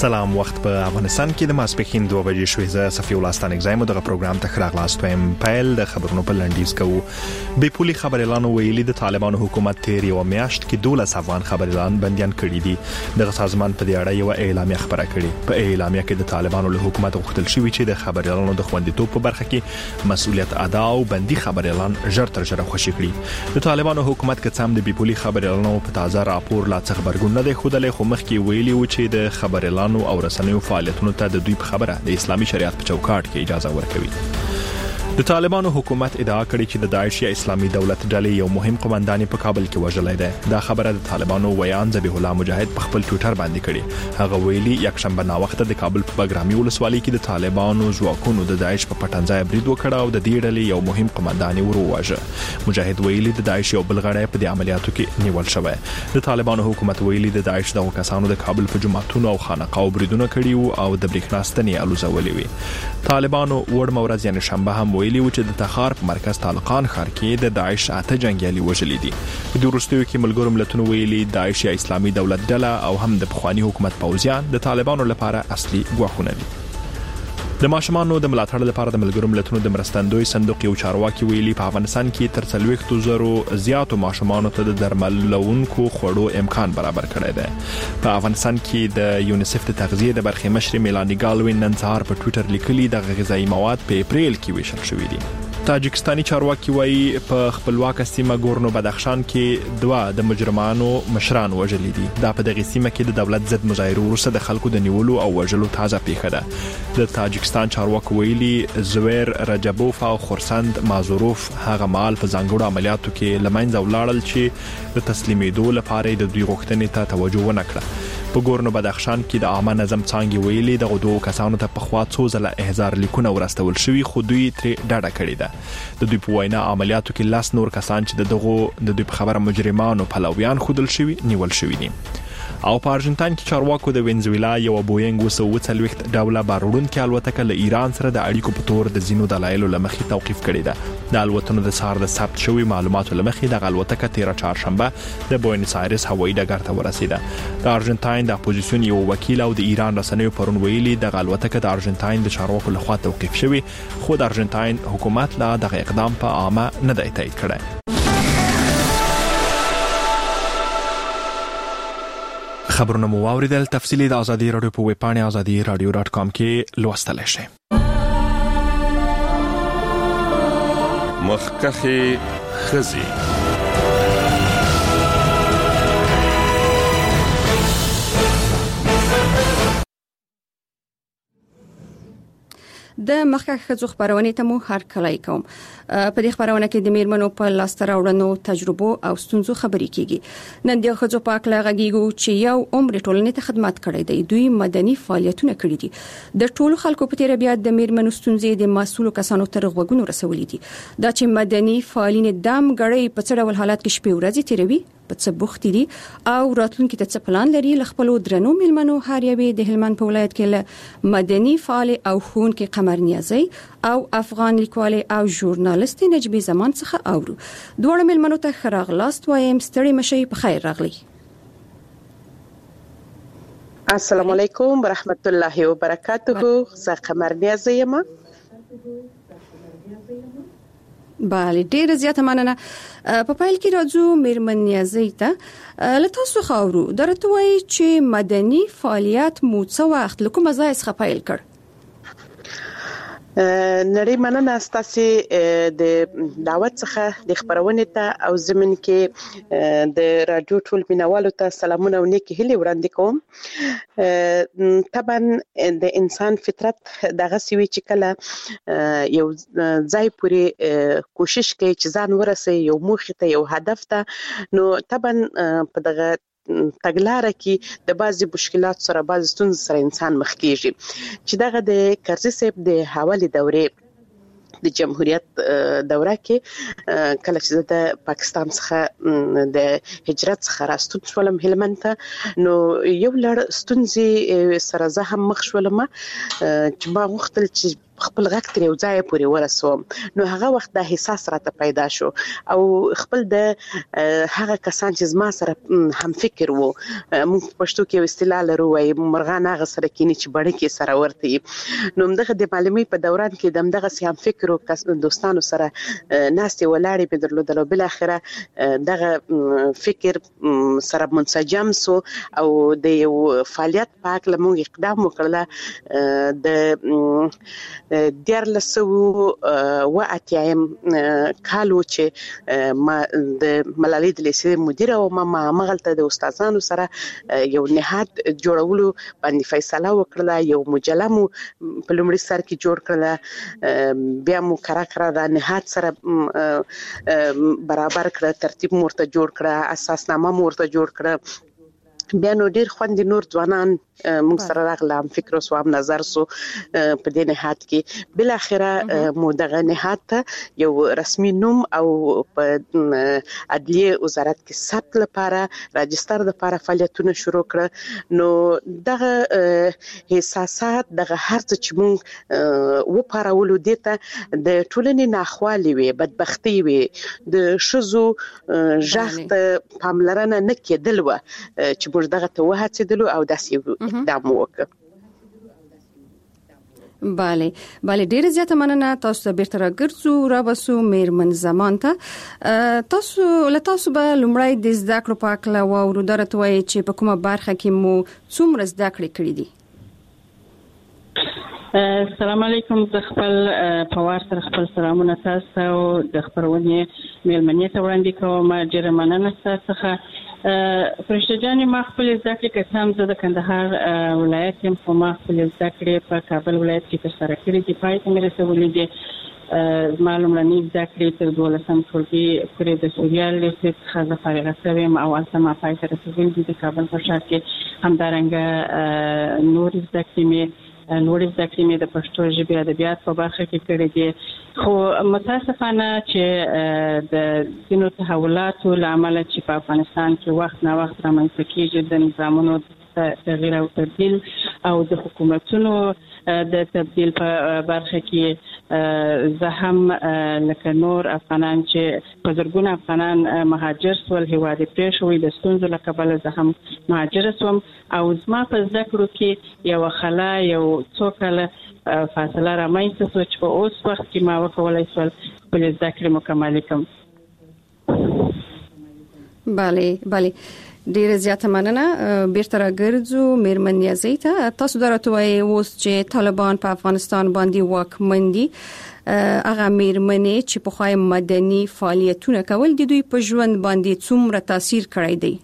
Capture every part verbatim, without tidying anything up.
سلام. وخت په افغانستان کې د ماسپښین دوه بجې شوې. زه صفي الله ستانک زایم دغه پروګرام ته خراغلاست وایم. پیل د خبرونو په لنډیز کوو. بې پولي خبريالانو ویلي د طالبانو حکومت تیر یو میاشت کې دولس افغان خبريالان بنديان کړي دي. دغه سازمان په دې اړه یو اعلامیه خبره کړې. په اعلامیه کې د طالبانو له حکومت غوښتل شوی چې د خبريالانو د خوندیتوب په برخه کې مسؤلیت ادا او بندي خبريالان ژر تر ژره خوشي کړي. د طالبانو حکومت کې څام د بې پولي خبريالانو په تازه راپور لا څه خبرګون نه دی خوده له خو مخکې ویلي و چې د خبريالانو او رسنیو فعالیتونو ته د دوی په خبره د اسلامي شریعت په چوکاټ کې اجازه ورکوي. د طالبانو حکومت ادعا کړې چې د داعش یا اسلامي دولت ډلې یو مهم قومندان په کابل کې وژلای دی. دا خبره د طالبانو ویان ذبیح الله مجاهد په خپل ټوئیټر باندې کړې. هغه ویلي یک شنبه نا وخت د کابل په بګرامي ولسوالۍ کې د طالبانو ځواکونو د داعش په پټنځای برید وکړ او د دې ډلې یو مهم قومندان وروواژه. مجاهد ویلي د داعش یو بل غړی په دې عملیاتو کې نیول شوی. د طالبانو حکومت ویلي د داعش دغه کسانو د کابل په جماعتونو او خانقاو بریدونه کړي او د برېښنا ستنې الوزولې وي. طالبانو وړ مورز یعنی شنبه هم ویلي و چې د تخار په مرکز طالقان ښار کې د داعش اته جنگیالي وژلي دي. په دې وروستیو کې ملګرو ملتونو ویلي داعش یا اسلامي دولت ډله او هم د پخوانی حکومت پوځیان د طالبانو لپاره اصلي ګواښونه دي. د ماشومانو د ملاتړ لپاره د ملګرو ملتونو د مرستندوی صندوق یو چارواکي ویلي په افغانستان کې تر څلوېښتو زرو زیاتو ماشومانو ته د درملونکو خوړو امکان برابر کړی دی. په افغانستان کې د یونیسف د تغذیه د برخې مشر میلانی ګالوین نن سهار په ټوئیټر لیکلي د غذایی مواد په اپریل کې ویشل شوي دي. تاجکستاني چارواکي وایي په خپلواکه سیمه ګورنو بدخشان کې دوه د مجرمانو مشران وژلي دي. دا په دغه سیمه کې د دولت ضد مظاهرو وروسته د خلکو د نیولو او وژلو تازه پیښه ده. د تاجکستان چارواکي ویلي زویر رجبوف او خورسند مازوروف هغه مال په ځانګړو عملیاتو کې لمنځه ولاړل چې د تسلیمېدو لپاره د دوی غوښتنې ته توجه ونه کړه. په ګورنو بدخشان کې د عامه نظم څانګې ویلي د دوه کسانو ته په خوا څو ځله احضار لیکونه ورستول شوي خو دوی ترې ډډه کړې ده. د دوی په وینا عملیاتو کې لاس نور کسان چې د دغه د دوی په خبره مجرمانو پلویان خودل شوي نیول شوي دي. او په ارجنټاین کې چارواکو د وینزویلا یو بوینګ وسو څلوېښت ډوله باروړونکو الوتکه له ایران سره د اړیکو په تور د زینو دلایلو لمخې توقيف کړې ده. د الوتنو د سهار د ثبت شوی معلوماتو لمخې د الوتکه تیر چهارشنبه د بوینس آیرس هوایي ډګر ته ورسیده. د ارجنټاین د اپوزیسیون یو وکیل او د ایران رسنیو پرون ویلي د الوتکه د ارجنټاین د چارواکو لخوا توقيف شوی خو د ارجنټاین حکومت لا دغه اقدام په عامه نه دی تایید کړی. خبرونه مو واوریدل. تفصیلی د ازادي رادیو په ویب پاڼه ازادي رادیو ډاټ کام کې لوستل شئ. مخکخي خزي د مخکخ خزو خبرونه ته مو هر کله کوم. په دې خبرونه کې د میرمنو په لاس راوړنو تجربو او ستونزو خبرې کیږي. نن د خزو په اړه غږیږو چې یو عمر ټولنې ته خدمت کړی دی. دوی مدني فعالیتونه کړي دي. د ټولو خلکو په تیر بیا د میرمنو ستونزې د مسؤلو کسانو تر غوږونو رسولې دي. دا چې مدني فعالین دام غړي په څه ډول حالات کې شپې ورځې تیروي په څه بوختي دي او راتلونکي ته څه پلان لري. لخپلو درنو میلمنو هر یوې د هلمند په ولایت کې له مدني فعال او خون کې قمر نیازي او افغان لیکوال او ژورنالیست نجبی زمان څخه اورو. دوه میلمنو ته خراغلاست وایم. ستړي مشي په خیر راغلي. السلام علیکم ورحمت الله وبرکاته. زه قمر نیازي یم. بله ډیره زیاته مننه. په پایل کې راځو میرمن نیازي ته له تاسو خاورو درته وایي چې مدني فعالیت مو څه وخت له کومه ځای څخه پیل کړ؟ نړۍ مننه ستاسو د دعوت څخه د خبرونه ته او زمين کې د رادیو ټول مینوالو ته سلامونه او نیکی هیله وړاندې کوم. طبعا د انسان فطرت دغه سوي چې کله یو ځای پورې کوشش کوي چې ځان ورسي یو موخه ته یو هدف ته نو طبعا په دغه تګلاره کې د بعضي مشکلات سره بعضي ستونزې سره انسان مخ کیږي چې دغه د کرزي صاحب د حواله دورې د جمهوریت دوره کې کله چې د پاکستان څخه د هجرت څخه راستون شولم هلمند ته نو یو لړ ستونزې سره زه هم مخ شولم چې ما غوښتل چې خپل غږ تر یو ځای پورې ورسوم. نو هغه وخت د احساس راته پیدا شو او خپل د هغه کسان چې زما سره هم فکر وو، موږ پښتو کې یو اصطلاح لرو وایي مرغان هغه سره کینی چې بڼکې سره ورته. نو دغه د معلومي په دوران کې د دغه سي هم فکر او دوستانو سره ناستې ولاړې په درلودل او بل اخره دغه فکر سره منسجم سو او د یو فعالیت پاک لمون اقدام وکړل. د دیارلسو و اتیم کالو چې ما د ملالۍ د لیسې مدیر او ما مغلطه د استادانو سره یو نهاد جوړولو باندې فیصله وکړه. یو مجله مو په لومړي سر کې جوړ کړل، بیا مو کرا کرا د نهاد سره برابر کړ، ترتیب مرته جوړ کړ، اساسنامه مرته جوړ کړ. بیا نو ډیر خوند نور ځوانان موږ سره راغلم، فکر او سوام نظر سو په دې نهاد کې. بل اخره مو دغه نهاد ته یو رسمي نوم او په عدلیه وزارت کې ثبت لپاره راجستر لپاره فعالیتونه شروع کړ. نو دغه احساسات دغه هرڅه چې موږ و پارولو دته د ټولنې ناخوالي وي، بدبختی وي، د شزو ژغت پاملرنه نه کېدل و چې موږ دغه ته وهڅېدلو او داسې اقدام وکړ. بله بله ډیره زیاته مننه. تاسو ته بیرته راګرځو را بسو میرمن زمان ته. تاسو له تاسو به لومړی د زده کړو په اړه واورو درته وایي چې په کومه برخه کې مو څومره زده کړې کړې دي. السلام علیکم. د خپل په وار سره خپل سلامونه تاسو او د خبرونه میلمنې ته وړاندې کوم. ډیره مننه تاسو څخه. فرشته جانې ما خپل زده کړې که هم زه د کندهار ولایت یم، خو ما خپل زده کړې په کابل ولایت کې ترسره کړې دي، پای ته مې رسولې دي. زما لومړنۍ زده کړې تر دولسم ټولګي پورې د سوریال لیسې څخه زه فارغه شوې یم او هلته ما پای ته رسولې دي. د کابل په ښار کې همدارنګه نورې زده کړې مې نورې زده کړې مې د پښتو ژبې ادبیات په برخه کې کړې دي. خو متاسفانه چې د ځینو تحولاتو له امله چې په افغانستان کې وخت نه وخت رامنځته کېږي، د نظامونو تغییر او تبدیل او د حکومتونو د تبدیل په برخه کې زه هم لکه نور افغانان چې په زرګونه افغانان مهاجر سول، هیواد یې پرېښود د ستونزو له کبله، زه هم مهاجره سوم او زما په زده کړو کې یو خلا یو څو کاله فاصله رامنځته سوه چې په اوس وخت کې ما وکولی شول خپلې زده کړې مکملې کړم. بله بله ډیره زیاته مننه. بیرته راګرځو میرمن نیازی ته. تاسو درته وایي اوس چې طالبان په افغانستان باندې واکمن دي، هغه میرمنې چې په خای مدني فعالیتونه کول دي، دوی په ژوند باندې څومره تاثیر کړی دی؟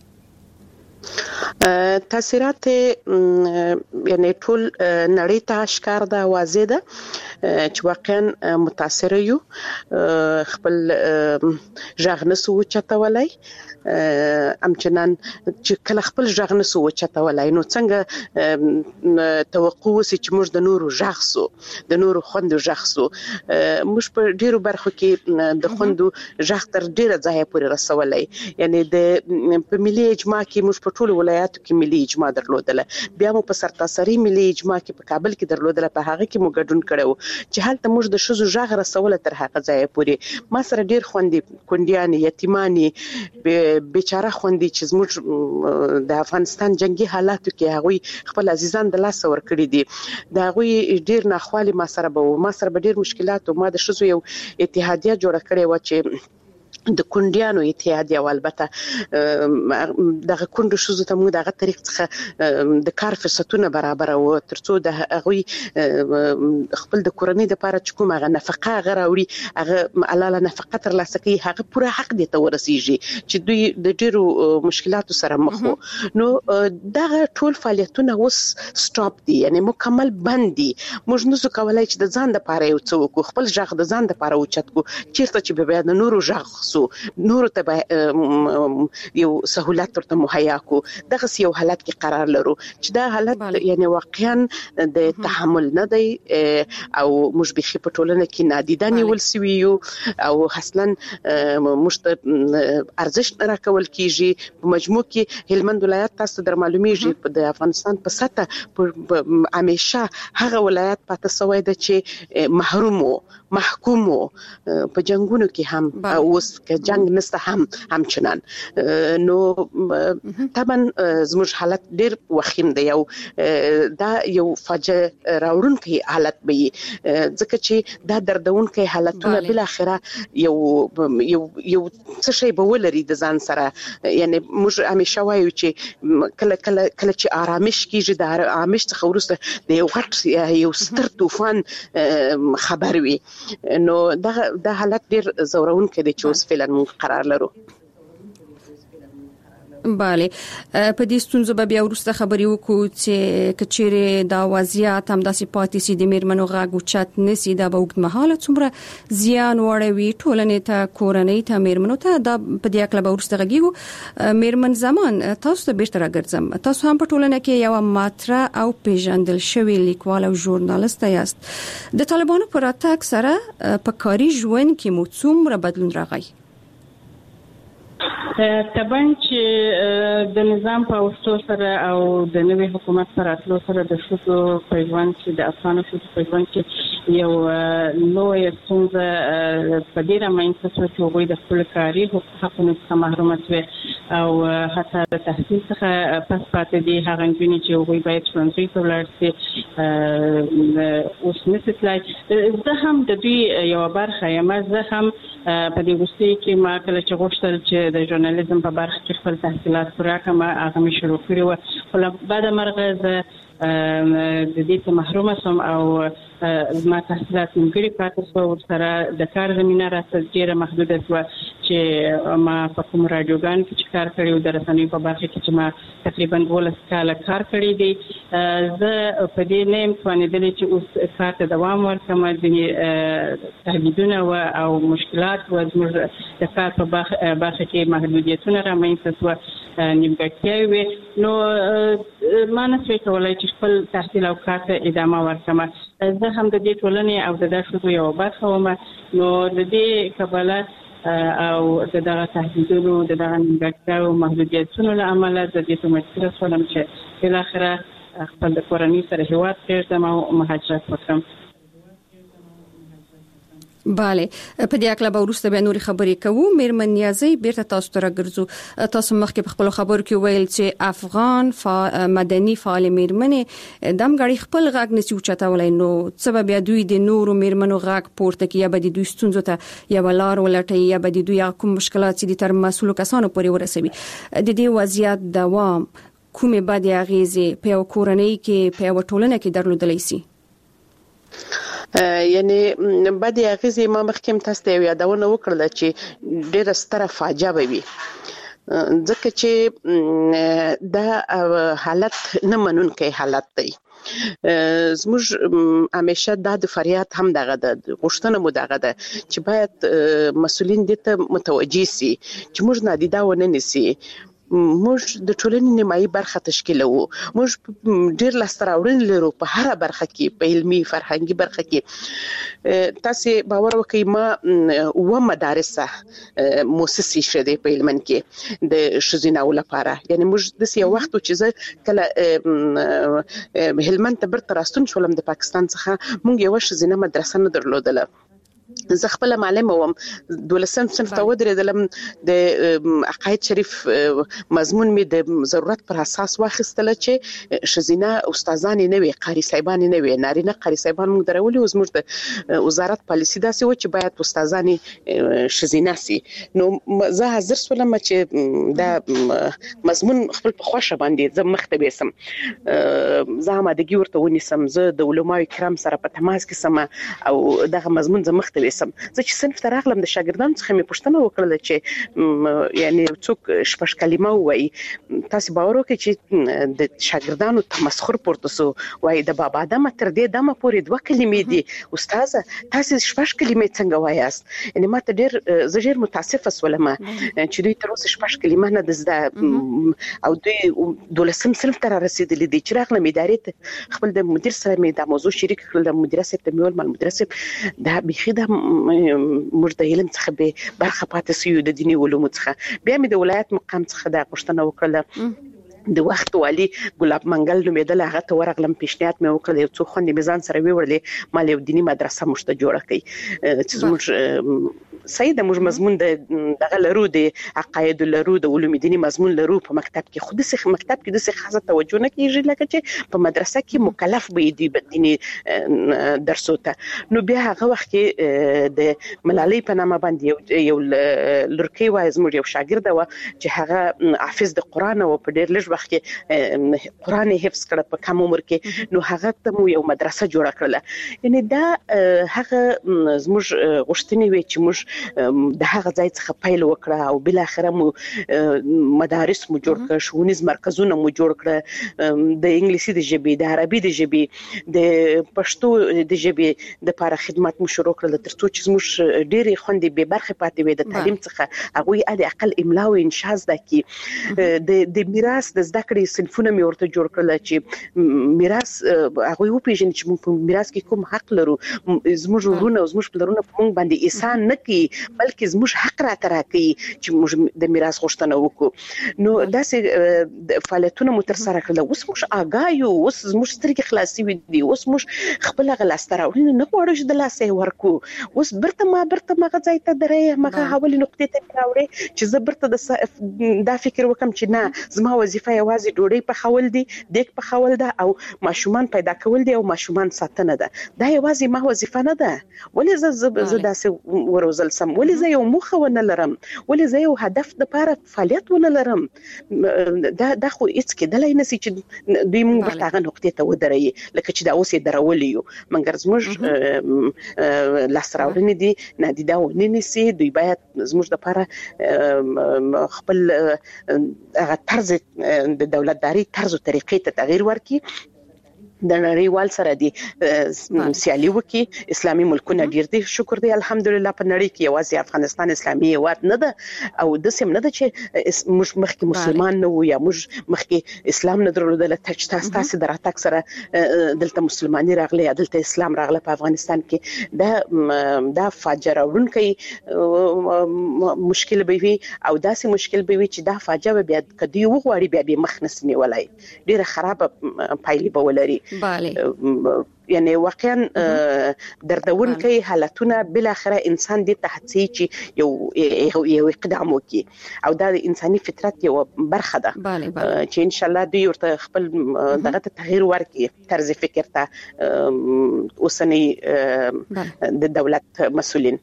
تاثیرات یعنی ټول نړۍ ته اشکار ده، واضح ده چې واقعا متاثر یو. خپل ژغ نسو چتولای امچنان چې کله خپل ژغ نسو چتولای، نو څنګه توقع وسی چې موږ د نورو ژغ سو، د نورو خوندو ژغ سو. موږ په ډیرو برخو کې د خوندو ژغ تر ډیره ځای پورې رسولای. یعنی د په ملي اجماع کې موږ په ټول ولایاتو کې ملي اجماع درلودله، بیا مو په سرتاسري ملي اجماع کې په کابل کې درلودله، په هغه کې مو ګډون کړو چې هلته موږ د شذو ژغ رسوله تر هغه ځای پورې. ما سره ډیر خوندې کونډیان یتیمانی بیچاره خوندې چې زموږ د افغانستان جنگي حالاتو کې هغوی خپل عزیزان د لاس ور کړی دي، دا هغوی ډیر ناخوالي ما سره به ما سره به ډیر مشکلات او ما د شذو یو اتحادیه جوړه کړې و چې د کونډیانو اتحادیه او البته دغه کونډو شوزو ته موږ دغه طریق څخه د کار فرصتونه برابر او ترڅو د هغوی خپل د کورنۍ لپاره چې کوم هغه نفقه غراوړي هغه علاله نفقه تر لاسه کوي، هغه پوره حق دي ته ورسیږي چې دوی د ډیرو مشکلاتو سره مخ وو. نو دغه ټول فعالیتونه اوس سټاپ دي، یعنی مکمل بند دي. موږ نشو کولای چې د ځان لپاره یو څه وکړو، خپل ژغ د ځان لپاره اوچت کو چیرته چې به د نورو ژغ وباسو نور ته یو سہولت ورته مهیا کو دغه یو حالت کې قرار لرو چې دا حالت بله. یعنی واقعا د تحمل نه دی او موږ به په ټولنه کې نادیده نیول سوي یو او اصلا موږ ارزښت راکول کیږي په مجموع کې هلمند ولایت تاسو در معلومیږي د افغانستان په سطح همیشه هغه ولایت پاتې سوی د چې محروم وو محکوم وو په جنگونو کې هم اوس که جنگ نسته هم همچنان نو طبعا زموږ حالت ډیر وخیم دی یو دا یو فاجعه راوړونکی حالت به ځکه چې دا دردونکي حالتونه بل اخره یو یو یو څه شی به ولري د ځان سره یعنی موږ همیشه وایو چې کله کله کله چې آرامش کیږي د آرامش څخه وروسته د یو غټ یو ستر طوفان خبر وي نو دا د حالت ډیر زورونکي دی چې اوس فعلا موږ قرار لرو. bale په دې ستونزو به بیا ورسته خبرې وکړو چې کچېره دا وضعیت هم داسې پاتې سي د میرمنو غږ او چت نسی دا به وګت مهاله څومره زیان وړوي ټولنې ته کورنۍ ته میرمنو ته دا په دې اکل به ورسته غږیږو. میرمن زمان تاسو ته بیرته راګرځم تاسو هم په ټولنه کې یو ماتره او پیژندل شوی لیکوال او ژورنالیست یاست. د طالبانو پر اتاک سره په کاري ژوند کې مو څومره بدلون راغی؟ طبعا چې د نظام په وسو سره او د نوې حکومت سره اتلو سره د شتو پیوند چې د افغانو شتو پیوند چې یو لوی څنګه په دې رامنځته شو چې وګړي د خپل کاري حقوقو څخه محروم شوي او حتی د تحصیل څخه پس پاتې دي هغه نجونې چې وګړي باید ښوونځي ته ولاړ شي اوس نسیتلای زه هم د دې یو برخه یم زه هم په دې وستي کې ما کله چې غوښتل چې د ژورنالیزم په برخه کې خپل تحصیلات پوره کړم هغه مې شروع کړی و خو بعد مرغه زه د دې څخه محروم شوم او ما تحصیلات نیمګړي پاتې شو سره د کار زمينه راته ډیره محدوده شوه چې ما په کوم رادیوګان کې چې کار کړی و د رسنیو په برخه کې چې ما تقریبا دولس کاله کار کړی دی زه په دې نه یم توانېدلی چې اوس کار ته دوام ورکړم ځینې تهدیدونه او مشکلات و زموږ د کار په برخه کې محدودیتونه رامنځته شوه نیمګړتیاوې وې نو ما نشوای کولی چې خپل تحصیل او کار ته ادامه ورکړم. زه هم د دې ټولنې او د دې شتو یو برخه وم نو د دې کبله او د دغه تهدیدونو د دغه نیمګړتیاو او محدودیتونو له امله د دې ته مجبوره شوم چې بالاخره خپل د کورنۍ سره هیواد پرېږدم او مهاجرت وکړم. bale په دې اکل به ورسته به نور خبرې کوو. میرمن نیازی بیرته تاسو ته راګرځو. تاسو مخکې په خپل خبرو کې ویل چې افغان فا مدني فعال میرمنې دم غړي خپل غږ نسی اوچتولای نو سبب یا دوی د نورو میرمنو غږ پورته کې یا به د دوی ستونزو ته یا ولار ولټي یا به د دوی کوم مشکلات چې تر مسؤلو کسانو پورې ورسوي. د دې وضعیت دوام کومه بد اغیزه په کورنۍ کې په ټولنه کې درلودلی سي؟ یعنی بعد اغیزه ما مخکې تاسو ته یادونه وکړه چې ډیره ستره فاجعه وي ځکه چې دا حالت نه منونکی حالت دی. زموږ همیشه د فریاد هم دغه د غوښتنه مو دغه ده چې باید مسؤلین دې ته متوجي سي چې موږ نادیده ونه نیسي. موږ د ټولنې نیمایي برخه تشکیلوو. موږ ډیر لاسته راوړنې لرو په هر برخه کې په علمي فرهنګي برخه کې. تاسو باور وکړئ ما و مدارسه مؤسسې شته په هلمند کې د ښځیناو لپاره یعنی موږ د یو وخت چې زه کله هلمند ته برته راستون شولم د پاکستان څخه موږ یو ښځینه مدرسه نه درلودله. زه خپل معلم وم دولسم صنف ته ودرېدلم د عقاید شریف مضمون می د ضرورت پر اساس واخیستله چې ښځینه استادانې نه وي قاری صاحبانې نه وي نارینه قاری صاحبان موږ درولي او زموږ د وزارت پالیسي داسې و چې باید استادانې ښځینه سي. نو زه حاضر سولم چې دا مضمون خپل په خوښه باندې زه مخ ته بیسم زه آمادګي ورته ونیسم زه د علماء کرام سره په تماس کې سم او دغه مضمون زه مخ ته سم زه چې صنف ته راغلم د شاګردانو څخه مې پوښتنه وکړه چې یعنی څوک شپږ کلمه وایي تاسو باور وکړئ چې د شاګردانو تمسخر پورته سو وایي د بابا دمه تر دې دمه پورې دوه کلمې دي استاد تاسو شپږ کلمې څنګه وایاست یعنی ما ته ډېر زه ډېر متاسفه سولم چې دوی تر اوسه شپږ کلمه نه د زده او دوی دولسم صنف ته رسیدلي دي چې راغلم ادارې ته خپل د مدیر سره مې د موضوع شریک کړل د مدیر صاحب ته مې ول مال مدیر صاحب دا بيخي د موږ د علم څخه به برخه پاتې سو د دیني علومو څخه بیا مې د ولایت مقام څخه د پښتنه وکړه د وخت والی ګلاب منګل نومېدل هغه ته ورغلم پیشنهاد مې وکړ یو څو خوندې میزان سره ویورلې مال یو دینی مدرسه مشته جوړه کړي چې موږ سید موږ مضمون د دغه لرو د عقاید لرو د علوم دینی مضمون لرو په مکتب کې خود سه مکتب کې د سه خاصه توجه نه کیږي لکه چې په مدرسه کې مکلف به دي د دینی درسو ته نو بیا هغه وخت کې د ملالۍ په نامه باندې یو لړکی وای زموږ یو شاګرد و چې هغه حافظ د قران او په ډېر لږ وخت کې قران حفظ کړ په کم عمر کې نو هغه ته مو یو مدرسه جوړه کړله یعنی دا هغه زموږ غوښتنې وي چې موږ د هغه ځای څخه پیل وکړه او بل اخره مو مدارس مو جوړ کړ شونیز مرکزونه مو جوړ کړ د انګلیسي د ژبې د عربي د ژبې د پښتو د ژبې د لپاره خدمات مو شروع کړل ترڅو چې موږ ډېری خوندې به برخه پاتې وي د تعلیم څخه هغه د اقل املا او انشاء زده کی د د میراث د زده کړې صنفونه مې ورته جوړ کړل چې میراث هغه یو پیژن چې موږ په میراث کې کوم حق لرو زموږ ورونه او زموږ پلرونه په موږ باندې احسان نه کوي بلکې زموږ حق راته راکوي چې موږ د میراث غوښتنه وکړو نو داسې فعالیتونه مو تر سره کړل اوس موږ آګایو اوس زموږ سترګې خلاصي وي دي اوس موږ خپل غلاستره ورنه نه غواړو چې د لاسه ورکو اوس برته ما برته ما غځای ته درې مغه حواله نقطې ته راوړې چې زه برته د دا فکر وکم چې نه زما وظیفه یوازې ډوډۍ په خول دي دیک په خول ده او ماشومان پیدا کول دي او ماشومان ساتنه ده دا یوازې ما وظیفه نه ده ولې زه زه داسې وروزل سم ولې زه یو موخه ونه لرم ولې زه یو هدف د لپاره فعالیت ونه لرم دا د خو هیڅ کېدلای نشي چې دوی موږ په هغه نقطې ته ودرېږي لکه چې دا اوس یې درولې یو منګر زموږ لاسراوړنې دي نادیده ونه نیسي دوی باید زموږ د لپاره خپل هغه طرز د دولتداري طرز او طریقې ته تغییر ورکړي د نړیوال سره دي سیالي وکي اسلامي ملکونه ډیر دي شکر دی الحمدلله په نړۍ کې یوازې افغانستان اسلامي هیواد نه ده او د سیم نه ده چې موږ مخکې مسلمان نه وو یا موږ مخکې اسلام نه درلودل چې تاسو تاسو دراتک سره دلته مسلمانۍ راغلي دلته اسلام راغله په افغانستان کې دا دا فاجعه ورونکي مشکل به وي او داسې مشکل به وي چې دا فاجعه بیا کدی وغواړي بیا به مخنسنی ولای ډیره خراب پایلی به ولري بله یعنی واقعا دردون کوي حالتونه بل اخره انسان دې ته هڅي چې یو یو اقدام وکي او دا د انساني فطرت یو برخه ده چې ان شاء الله دوی ورته خپل دغه تغییر ورکړي طرز فکر ته اوسنی د دولت مسؤلین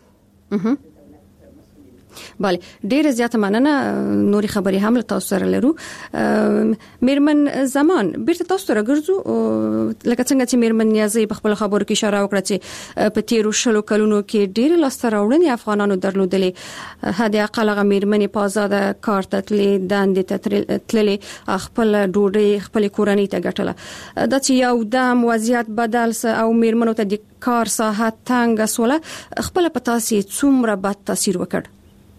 بله ډیره زیاته مننه نوري خبري هم له تاسو سره لرو میرمن زمان بیرته تاسو سره ګرځو لکه څنګه چې میرمن نیازي په خپل خبرو کې اشاره وکړه چې په تیرو شلو کلونو کې ډیره لاستراوړنې افغانانو درلودلې هدا اقل غ میرمن په آزاد کار ته تللې داندې ته تللې خپل ډوډۍ خپل کورنۍ ته ګټله د چې یو د وضعیت بدل او میرمنو ته د کار ساحه تنګ سوله خپل په تاسو څومره بد تاثیر وکړ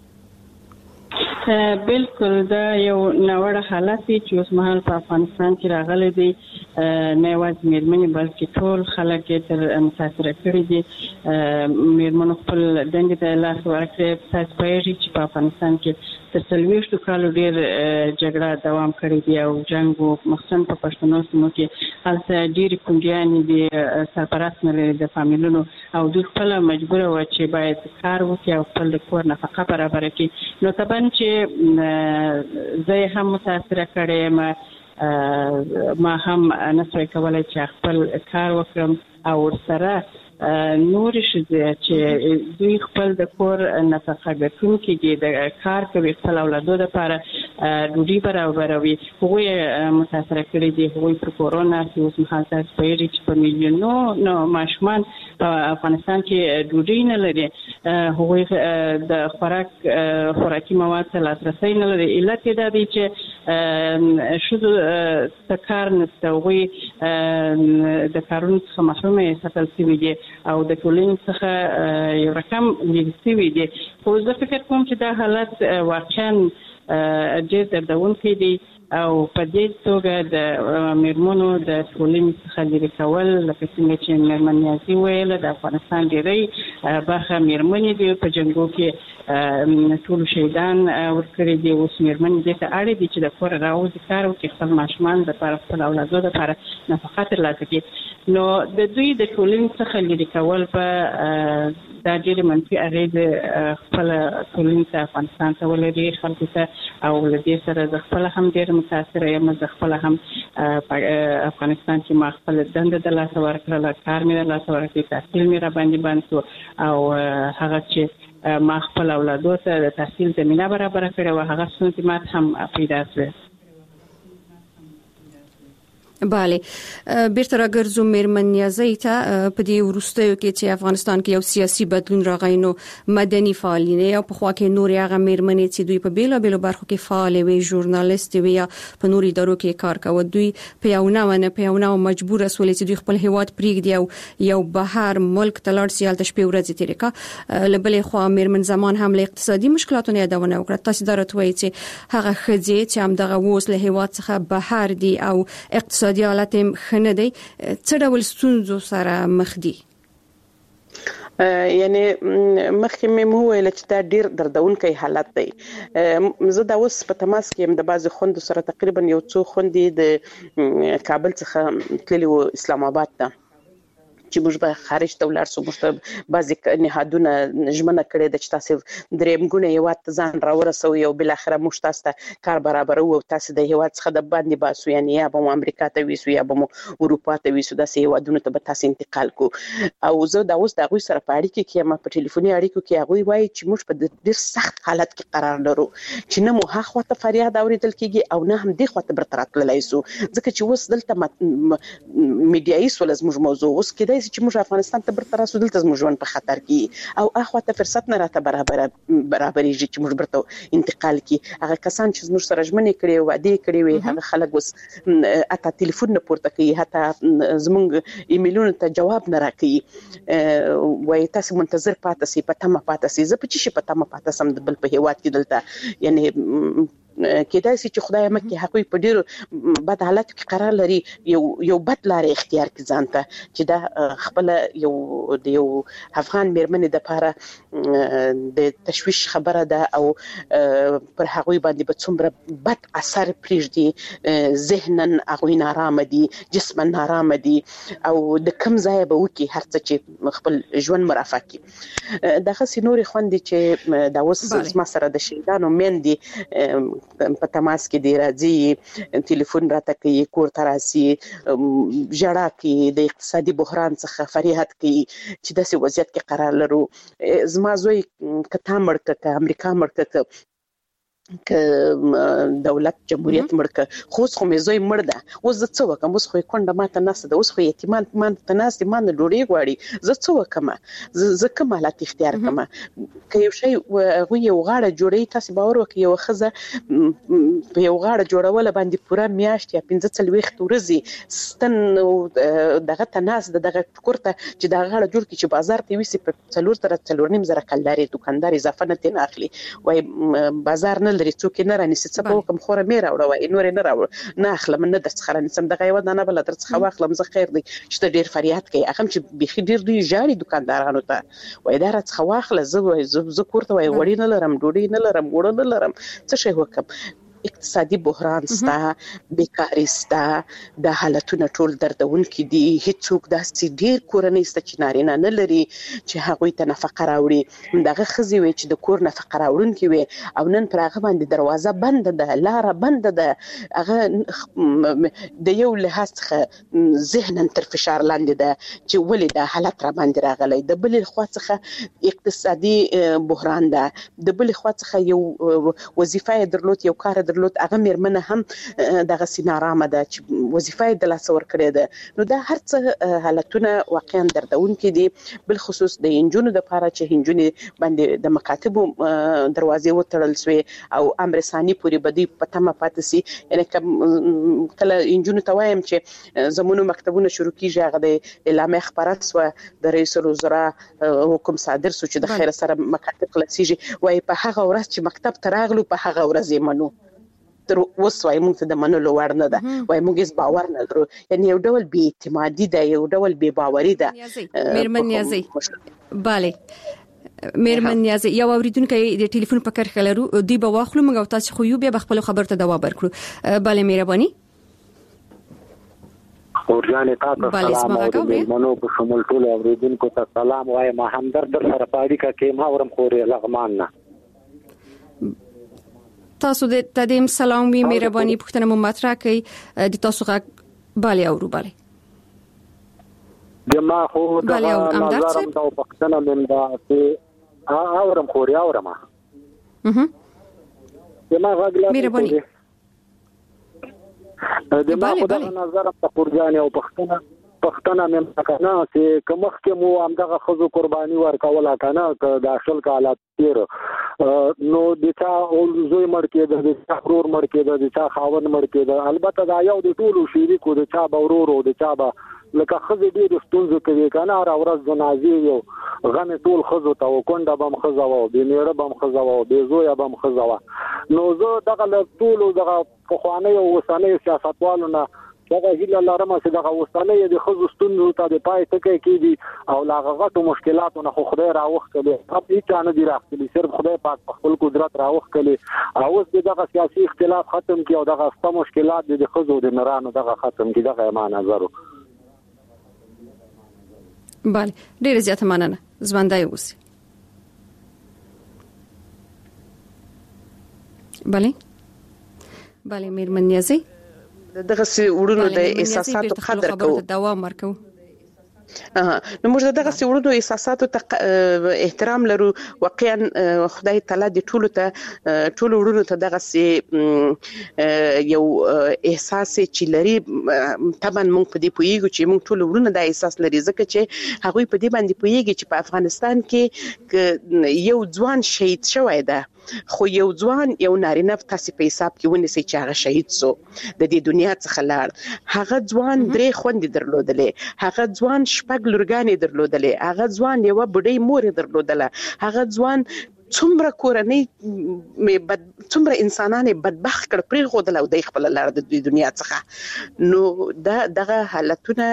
بالکل دا یو نوړه حالت چې اوس مهال په افغانستان کې راغلي دي نه یوازې میرمنې بلکې ټول خلک یې تر متاثر کړي دي میرمنو خپل دندې ته لاس ورکړي تاسو پوهیږئ چې په افغانستان کې تر څلوېښتو کالو ډېر جګړه دوام کړی دی او جنګ مخصوصا په پښتنو سیمو کې هلته ډېرې کونډیانې دي سرپرست نه لري د فامیلونو او دوی خپله مجبوره وه چې باید کار وکړي او خپل د کور نفقه برابره کړي نو طبعا چې زه هم متاثره کړی یم ما هم نسوای کولی چې خپل کار وکړم او ورسره نور ښځې چې دوی خپل د کور نفقه ګټونکي دي د کار کوي خپل اولادو دپاره ډوډۍ برابروي هغوی متاثره کړي دي هغوی پر کورونا چې اوس مهال تاسو پوهېږئ چې په میلیونونو ماشومان په افغانستان کې ډوډۍ نه لري، هغوی د خوراک خوراکي مواد ته لاسرسی نه لري. علت دا دی چې شودو د کار نشته، هغوی د کارونو څخه محروم ساتل شوي دي او د ټولنې څخه یو رقم لیدل شوي دي. خو زه فکر کوم چې دا حالت واقعا ډېر دردونکی دی او په دې توګه د میرمنو د ټولنې څخه لرې کول، لکه څنګه چې میرمن نیازي ویله، د افغانستان ډېری برخه میرمنې دي په جنګو کې ټول شهیدان ورکړي دي. اوس میرمنې دې ته اړ دي چې د کور راوځي، کار وکړي، خپل ماشومان دپاره، خپل اولادو دپاره نفقه ترلاسه کړي. نو د دوی د ټولنې څخه لرې کول په دا ډېرې منفي اغېزې خپل ټولنې ته افغانستان ته ولري، خلکو ته. او له دې سره زه خپله هم ډېره متاثره یم. زه خپله هم په افغانستان کې ما خپله دنده د لاسه ورکړله، کار مې د لاسه ورکړی، تحصیل مې را باندې بند شو او هغه چې ما خپل اولادو ته د تحصیل زمینه برابره کړې وه، هغه ستونزې ماته هم پیدا شوې. بله، بیرته راګرځو میرمن نیازی ته. په دې وروستیو کې چې افغانستان کې یو سیاسي بدلون راغی، نو مدني فعالین او په خوا کې نور هغه میرمنې چې دوی په بیلو بیلو برخو کې فعال وي، ژورنالیست وي یا په نوري ادارو کې کار کوي، دوی په یو نه نه په یو نه مجبور اسول چې دوی خپل هیواد پریږدي او یو بهر ملک ته لاړ شي، الته شپې ورځې تیرې کا. لبلې خوا میرمن زمان هم له اقتصادي مشکلاتونو یادونه وکړه. تاسو درته وایي چې هغه خځې چې هم دغه ووس له هیواد څخه بهر دي او اقتصادي حالت خنه دی، څه ډول ستونزو سره مخ دي؟ یعنی مخکې مې مو ویل چې دا ډیر دردونکی حالت دی. زه دا اوس په تماس کې يم د بعض خوندو سره، تقریبا یو څو خوندې د کابل څخه تللي و اسلام آباد ته، چې موږ به خارج ته ولاړ سو. موږ ته بعضی نهادونه ژمنه کړې ده چې تاسو دریم ګونه هیواد ته ځان راورسوي او بل اخره موږ تاسو ته کار برابرو او تاسو د هیواد څخه د باندې باسو، یعنی یا به امریکا ته ویسو یا به اروپا ته ویسو، داسې هیوادونو ته به تاسو انتقال کو. او زه دا اوس د هغوی سره په اړیکه کې یم، په ټلیفوني اړیکو کې هغوی وایي چې موږ په ډېر سخت حالت کې قرار لرو، چې نه مو هغه خواته فریاد اوریدل کېږي او نه هم دې خواته برته راتللی سو، ځکه چې اوس دلته میډیایي سوله زموږ موضوع اوس کېدای شي چې موږ افغانستان ته برته راسو، دلته زموږ ژوند په خطر کې او هغه ته فرصت نه راته برابر برابرېږي چې موږ برته انتقال کړي. هغه کسان چې زموږ سره ژمنې کړې او وعدې کړې وي، هغه خلک اوس اته ټلیفون نه پورته کوي، حتی زموږ ایمیلونو ته جواب نه راکوي، وایي تاسو منتظر پاتې سئ، په تمه پاتې سئ. زه په چی شي په تمه پاتې سم د بل په هیواد کې دلته، یعنی کېدای شي چې خدای مکه هغوی په ډېرو بد حالت کې قرار لري، یو یو بد لارې اختیار کړي ځان ته، چې دا خپل یو د یو افغان میرمنې دپاره د تشویش خبره ده او پر هغوی باندې به څومره بد اثر پرېږدي، ذهنا هغوی نارامه دي، جسما نارامه دي او د کم ځایه به وکړي هر څه چې خپل ژوند مرافع کړي. دغسې نورې خوندې چې دا اوس زما سره د شهیدانو میندې په تماس کې دی، راځي ټلیفون راته کوي، کور ته راسي، ژړا کوي، د اقتصادي بحران څخه فریاد کوي چې داسې وضعیت کې قرار لرو. زما زوی که تا مړ کړه، که امریکا مړ کړه، که دولت جمهوریت مړ کړه، خو اوس خو مې زوی مړ ده، اوس زه څه وکړم؟ اوس خو یې کونډه ماته ناسته ده، اوس خو یتیمان مان ته ناست دي، ما نه ډوډۍ غواړي، زه څه وکړم؟ زه کوم حالت اختیار کړم؟ که یو شی هغوی یو غاړه جوړوي، تاسې باور وکړئ یوه ښځه په یو غاړه جوړوله باندې پوره میاشت یا پنځه څلوېښت ورځې ستن دغه ته ناست ده، دغه ټکور ته چې دغه غاړه جوړ کړي چې بازار ته یوسي، په څلور زره څلور نیم زره کلدارې دوکاندار اضافه نه ترې نه اخلي، وایي بازار نه لري، څوک یې نه رانیسي، څه به وکړم؟ خوره مې راوړه، وایي نور یې نه راوړه، نه اخلم، نه در څخه رانیسم، دغه یوه دانه بله در څخه واخلم، زه خیر دی چې ته ډېر فریاد کوي. هغه هم چې بیخي ډېر دوی ژاړي دوکاندارانو ته، وایي دا راڅخه واخله، زه وایي زه کور ته وایي غوړي نه لرم، ډوډۍ نه لرم، اوړه نه لرم، څه شی وکړم؟ اقتصادي بحران ستا، بیکاري ستا، د حالتونه ټول دردونکي دي. هیڅوک داسې ډېر کورنۍ سته چې نارینه نه لري چې هغوی ته نفقه راوړي. دغه ښځې وي چې د کور نفقه راوړونکي وي او نن پر هغه باندې دروازه بنده ده، لاره بنده ده، هغه د یو لحاظ څخه ذهنا تر فشار لاندې ده چې ولې دا حالت را باندې راغلی، د بلې خوا څخه اقتصادي بحران ده، د بلې خوا څخه یو وظیفه یې درلود، یو کار درلود، هغه میرمنه هم دغه سي نارامه ده چې وظیفه د لاس ور کړې ده. نو دا هر څه حالتونه واقعا دردونکي دي، بل خصوص د انجونو د لپاره چې انجونې باندې د مکاتبو دروازې وتړل سوې او امر ثاني پوری بدی پته ما پاتې سي. یعنی کله انجونو ته وایم چې زمونږ مکتبونه شروع کیږي هغه د اعلامیه خبرات سو د رئیس الوزرا حکم صادر سو چې د خیر سره مکاتب خلاصيږي، وای په هغه ورځ چې مکتب تراغلو په هغه ورځ یې منو. تر اوس وای موږ ته د منلو وړ نه ده، وای موږ هیڅ باور نه لرو. یعنی یو ډول بې اعتمادي ده، یو ډول بې باوري ده. میرمن نیازی bale میرمن نیازی یو اوریدونکو د ټلیفون په کرخه لرو دی به واخلو موږ تاسو خو یو به خپل خبر ته جواب ورکړو. bale مهرباني اورجان تاسو سلام او منو په شمول ټول اوریدونکو ته سلام وای. ما همدرد سره پاړی کا کې ما ورم خوري لغمان نه تاسو د تدیم سلام وی مهرباني پښتنه مو مطرح کړئ د تاسو غږ bale اورو bale جما خو د نظرم د پښتنه من دا چې اورم خوري اورم اها جما غږ لا مهرباني د ما په دغه نظر په قرباني او پښتنه پښتنه مې کنه چې کومخ کې مو همدغه خزو قرباني ورکوله کنه د داخل کالات تیر نو د چا زوی مړ کېده، د چا ورور مړ کېده، د چا خاوند مړ کېده. البته دا یو د ټولو شریکو د چا به ورور او د چا به لکه خزې ډېر ستونزې کوي کنه هر ورځ جنازې یو غم ټول خزو ته وکونډه بم خزاوه بې میړه بم خزاوه بې زویه بم خزاوه. نو زه دغه له ټولو دغه پخواني او اوسنۍ سیاستوالو نه دغه هیله لرم چې دغه اوسنۍ د خزو ستونزو ته د پای ټکی کېږي او لا غټو مشکلاتو نه خو خدای راوښکلي هم هیڅ نه دي راغلي، صرف خدای پاک په خپل قدرت راوښکلي او اوس دغه سیاسي اختلاف ختم کړي او دغه ست مشکلات د خزو د نرانو دغه ختم کړي. دغه ما نظر bale ډیره زیاته مننه ژوندای اوسئ. bale bale میرمن نیازی دغه سي وړونو د احساساتو قدر کوو دوام ورکو. نو موږ دغه سي وړونو احساساتو ته احترام لرو. واقعا خدای تعالی د ټولو ته ټولو وړونو ته دغه سي یو احساس چې لري. طبعا موږ په دې پوهیږو چې موږ ټولو وړونو دا احساس لري ځکه چې هغه په دې باندې پوهیږي چې په افغانستان کې یو ځوان شهید شوی ده، خو یو ځوان یو نارینه تاسو په حساب کې ونیسئ چې هغه شهید سو د دې دنیا څخه لاړ. هغه ځوان درې خوندې درلودلې، هغه ځوان شپږ لورګانې درلودلې، هغه ځوان یو بډای مور درلودله، هغه ځوان څومره کورنۍ بد څومره انسانان بدبخت کړ پرې غوډل او د خپل لار د دنیا څخه. نو دا دغه حالتونه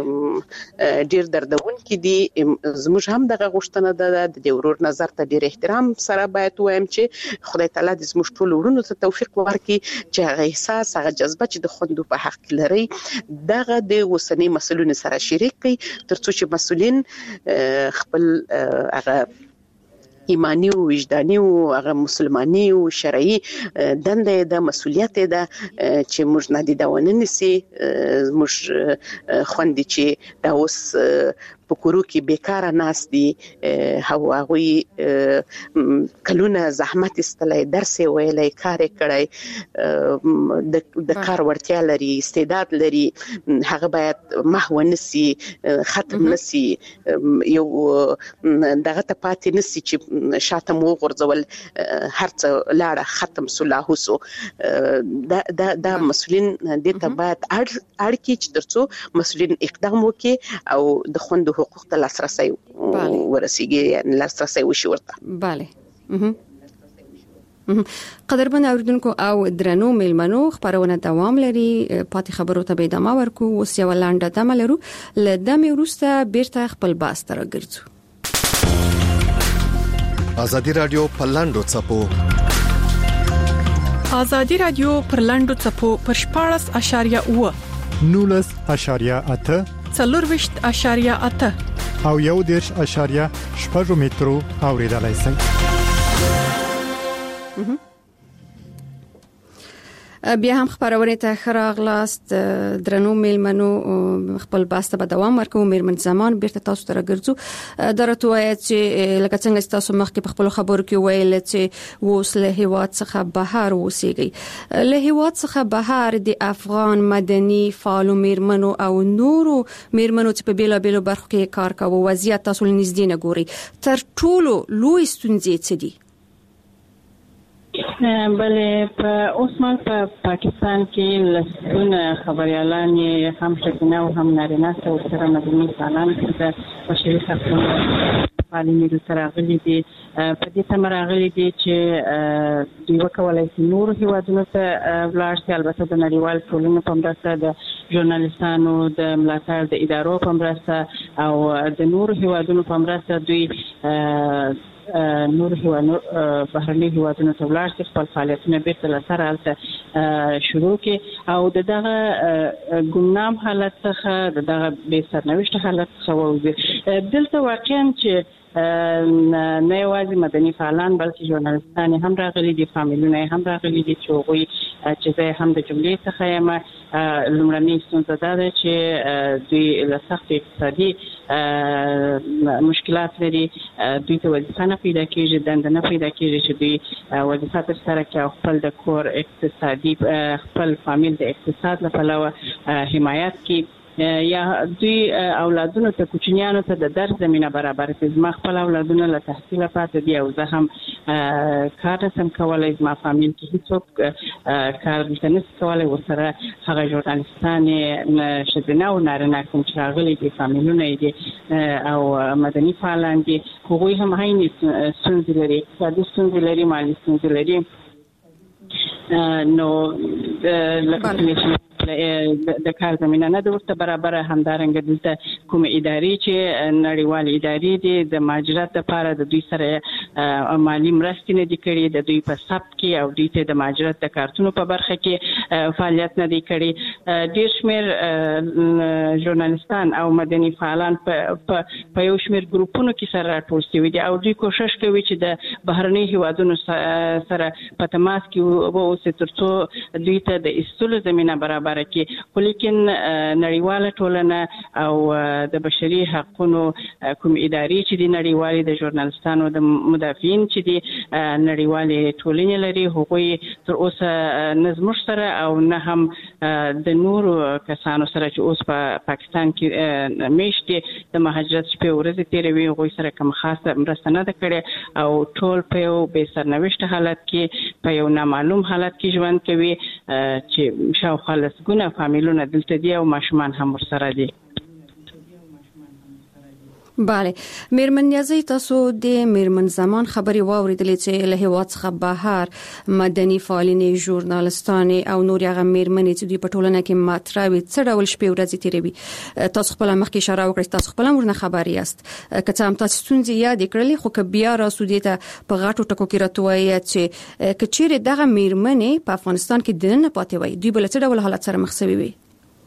ډیر دردونکي دي. زموږ هم دغه غوښتنه ده د ورور نظر ته ډیر احترام سره باید وایم چې خدای تعالی دې زموږ ټول ورونو ته توفیق ورکړي چې هغه احساس هغه جذبه چې د خوندو په حق لري دغه د وسنی مسؤلینو سره شریک کړي ترڅو چې مسؤلین خپل هغه ایمانی او وجداني او هغه مسلمانۍ او شرعي دنده د مسؤلیت ده چې موږ نه دي داونه نسی موږ خوندې چې دا اوس په کورو کې بیکاره ناس دي هغه هغه کلونه زحمت استلای درس ویلای کار کړای د کار ورتیا لري استعداد لري هغه باید محو نسی ختم نسی یو دغه ته پاتې نسی چې شاته مو غورځول هرڅه لاړه ختم صلاح وسو دا دا د مسولین د ته باید اړ کې چې ترڅو مسولین اقدام وکړي او د خوندو حقوق ته لاسرسي ورسیږي یعنی لاسرسي وشي ورته. bale قدرمن اوریدونکو او درنو میلمنو خبرونه دوام لري پاتې خبرو ته به ادامه ورکو. اوس یو لاندې دمه لرو لدمه وروسته بیرته خپل باس تر ګرځو. ازادي رادیو پلاندو چپو ازادي رادیو پرلاندو چپو پر شپاړس اشاریه و نولس اشاریه اته څلورويشت اشاریه اته او یو دیرش اشاریه شپږ مترو اوریدلای شئ. بیا هم خبرونه ته خراغلاست درنو میلمنو خپل باسته به دوام ورکو میرمن زمان بیرته تاسو ته راګرځو درته وایي چې لکه څنګه تاسو مخکې په خپل خبرو کې ویل چې ووس له هیواد څخه بهر وسیږي له هیواد څخه بهر د افغان مدني فعالو میرمنو او نورو میرمنو چې په بیلا بیلو برخو کې کار کوي وضعیت تاسو لنږدې نه ګوري تر ټولو لوی ستونزې څه دي؟ بله په اوس مهال په پاکستان کې لسونه خبريالان هم ښځینه او هم نارینه سره مدني فعالان د بشري حقوقو فعالین دلته راغلي دي په دې سم راغلي دي چې دوی وکولای شي نور هیوادونو ته ولاړ شي البته د نړیوال ټولنې په مرسته د ژورنالیستانو د ملاتړ د ادارو په مرسته او د نور هیوادونو په مرسته دوی نور هیوادونو بهرني هیوادونو ته ولاړ شي خپل فعالیتونه بیرته له سره هلته شروع کړي او دغه ګمنام حالت څخه دغه بې سرنوشت حالت څخه ووځي دلته واقعا چې نه یوازې مدني فعالان بلکې ژورنالیستان هم راغلي دي فامیلونه هم راغلي دي چې هغوی چې زه هم د جملې څخه یم لومړنۍ ستونزه دا ده چې دوی له سخت اقتصادي مشکلات لري دوی ته وظیفه نه پیدا کېږي دنده نه پیدا کېږي چې دوی وظیفه ترسره کړي او خپل د کور اقتصادي خپل فامیل د اقتصاد له پلوه حمایت کړي یا دوی اولادونو ته کوچنیانو ته د درس زمينه برابر کړي زما خپل اولادونه له تحصیل پاتې دي او زه هم کار نشم کولای زما فامیل کې هیڅوک کار نشي کولای ورسره هغه ژورنالیستان ښځینه او نارینه کوم چې راغلي دي فامیلونه دي او مدني فعالان دي هغوی هم عین ستونزې لري اقتصادي ستونزې لري مالي ستونزې لري نو لکه د کار زمينه نه د ورته برابر همدارنګ دلته کوم ادارې چې نړیوال ادارې دي د مهاجرت لپاره د دوی سره مالی مرستې نه دي کړې د دوی په ثبت کې او دوی ته د مهاجرت د کارتونو په برخه کې فعالیت نه دي کړې ډېر شمېر ژورنالیستان او مدني فعالان په یو شمېر ګروپونو کې سره راټول شوي دي او دوی کوشش کوي چې د بهرني هیوادونو سره په تماس کې واوسي ترڅو دوی ته د ایستلو زمينه برابر کې خو لیکن نړیواله ټولنه او د بشري حقوقو کوم ادارې چې د نړیوالې د ژورنالیستانو د مدافعین چې د نړیوالې ټولنې لري هغوی تر اوسه نه زموږ سره او نه هم د نورو کسانو سره چې اوس په پاکستان کې میشت دي د مهاجرت شپې ورځې تېروي هغوی سره کوم خاصه مرسته نه ده کړې او ټول په یو بې سرنوشت حالت کې په یو نامعلوم حالت کې ژوند کوي چې شاوخوا لسګونه فامیلونه دلته دي او ماشومان هم ورسره دي. بله میرمن نیازی تاسو د میرمن زمان خبري واوریدلې چې له هیواد څخه بهر مدني فعالین ژورنالیستان او نور هغه میرمنې چې دوی په ټولنه کې مطرح وي څه ډول شپې ورځې تیروي تاسو خپل مخکې اشاره وکړئ تاسو خپل ورنه خبري یاست که څه هم تاسو ستونزې یاد کړلې خو که بیا راسو دي ته په غاټو ټکو کې راټوي چې کچېره دغه میرمنې په افغانستان کې دنه پاتې وي دوی بل څه ډول حالت سره مخ شوي وي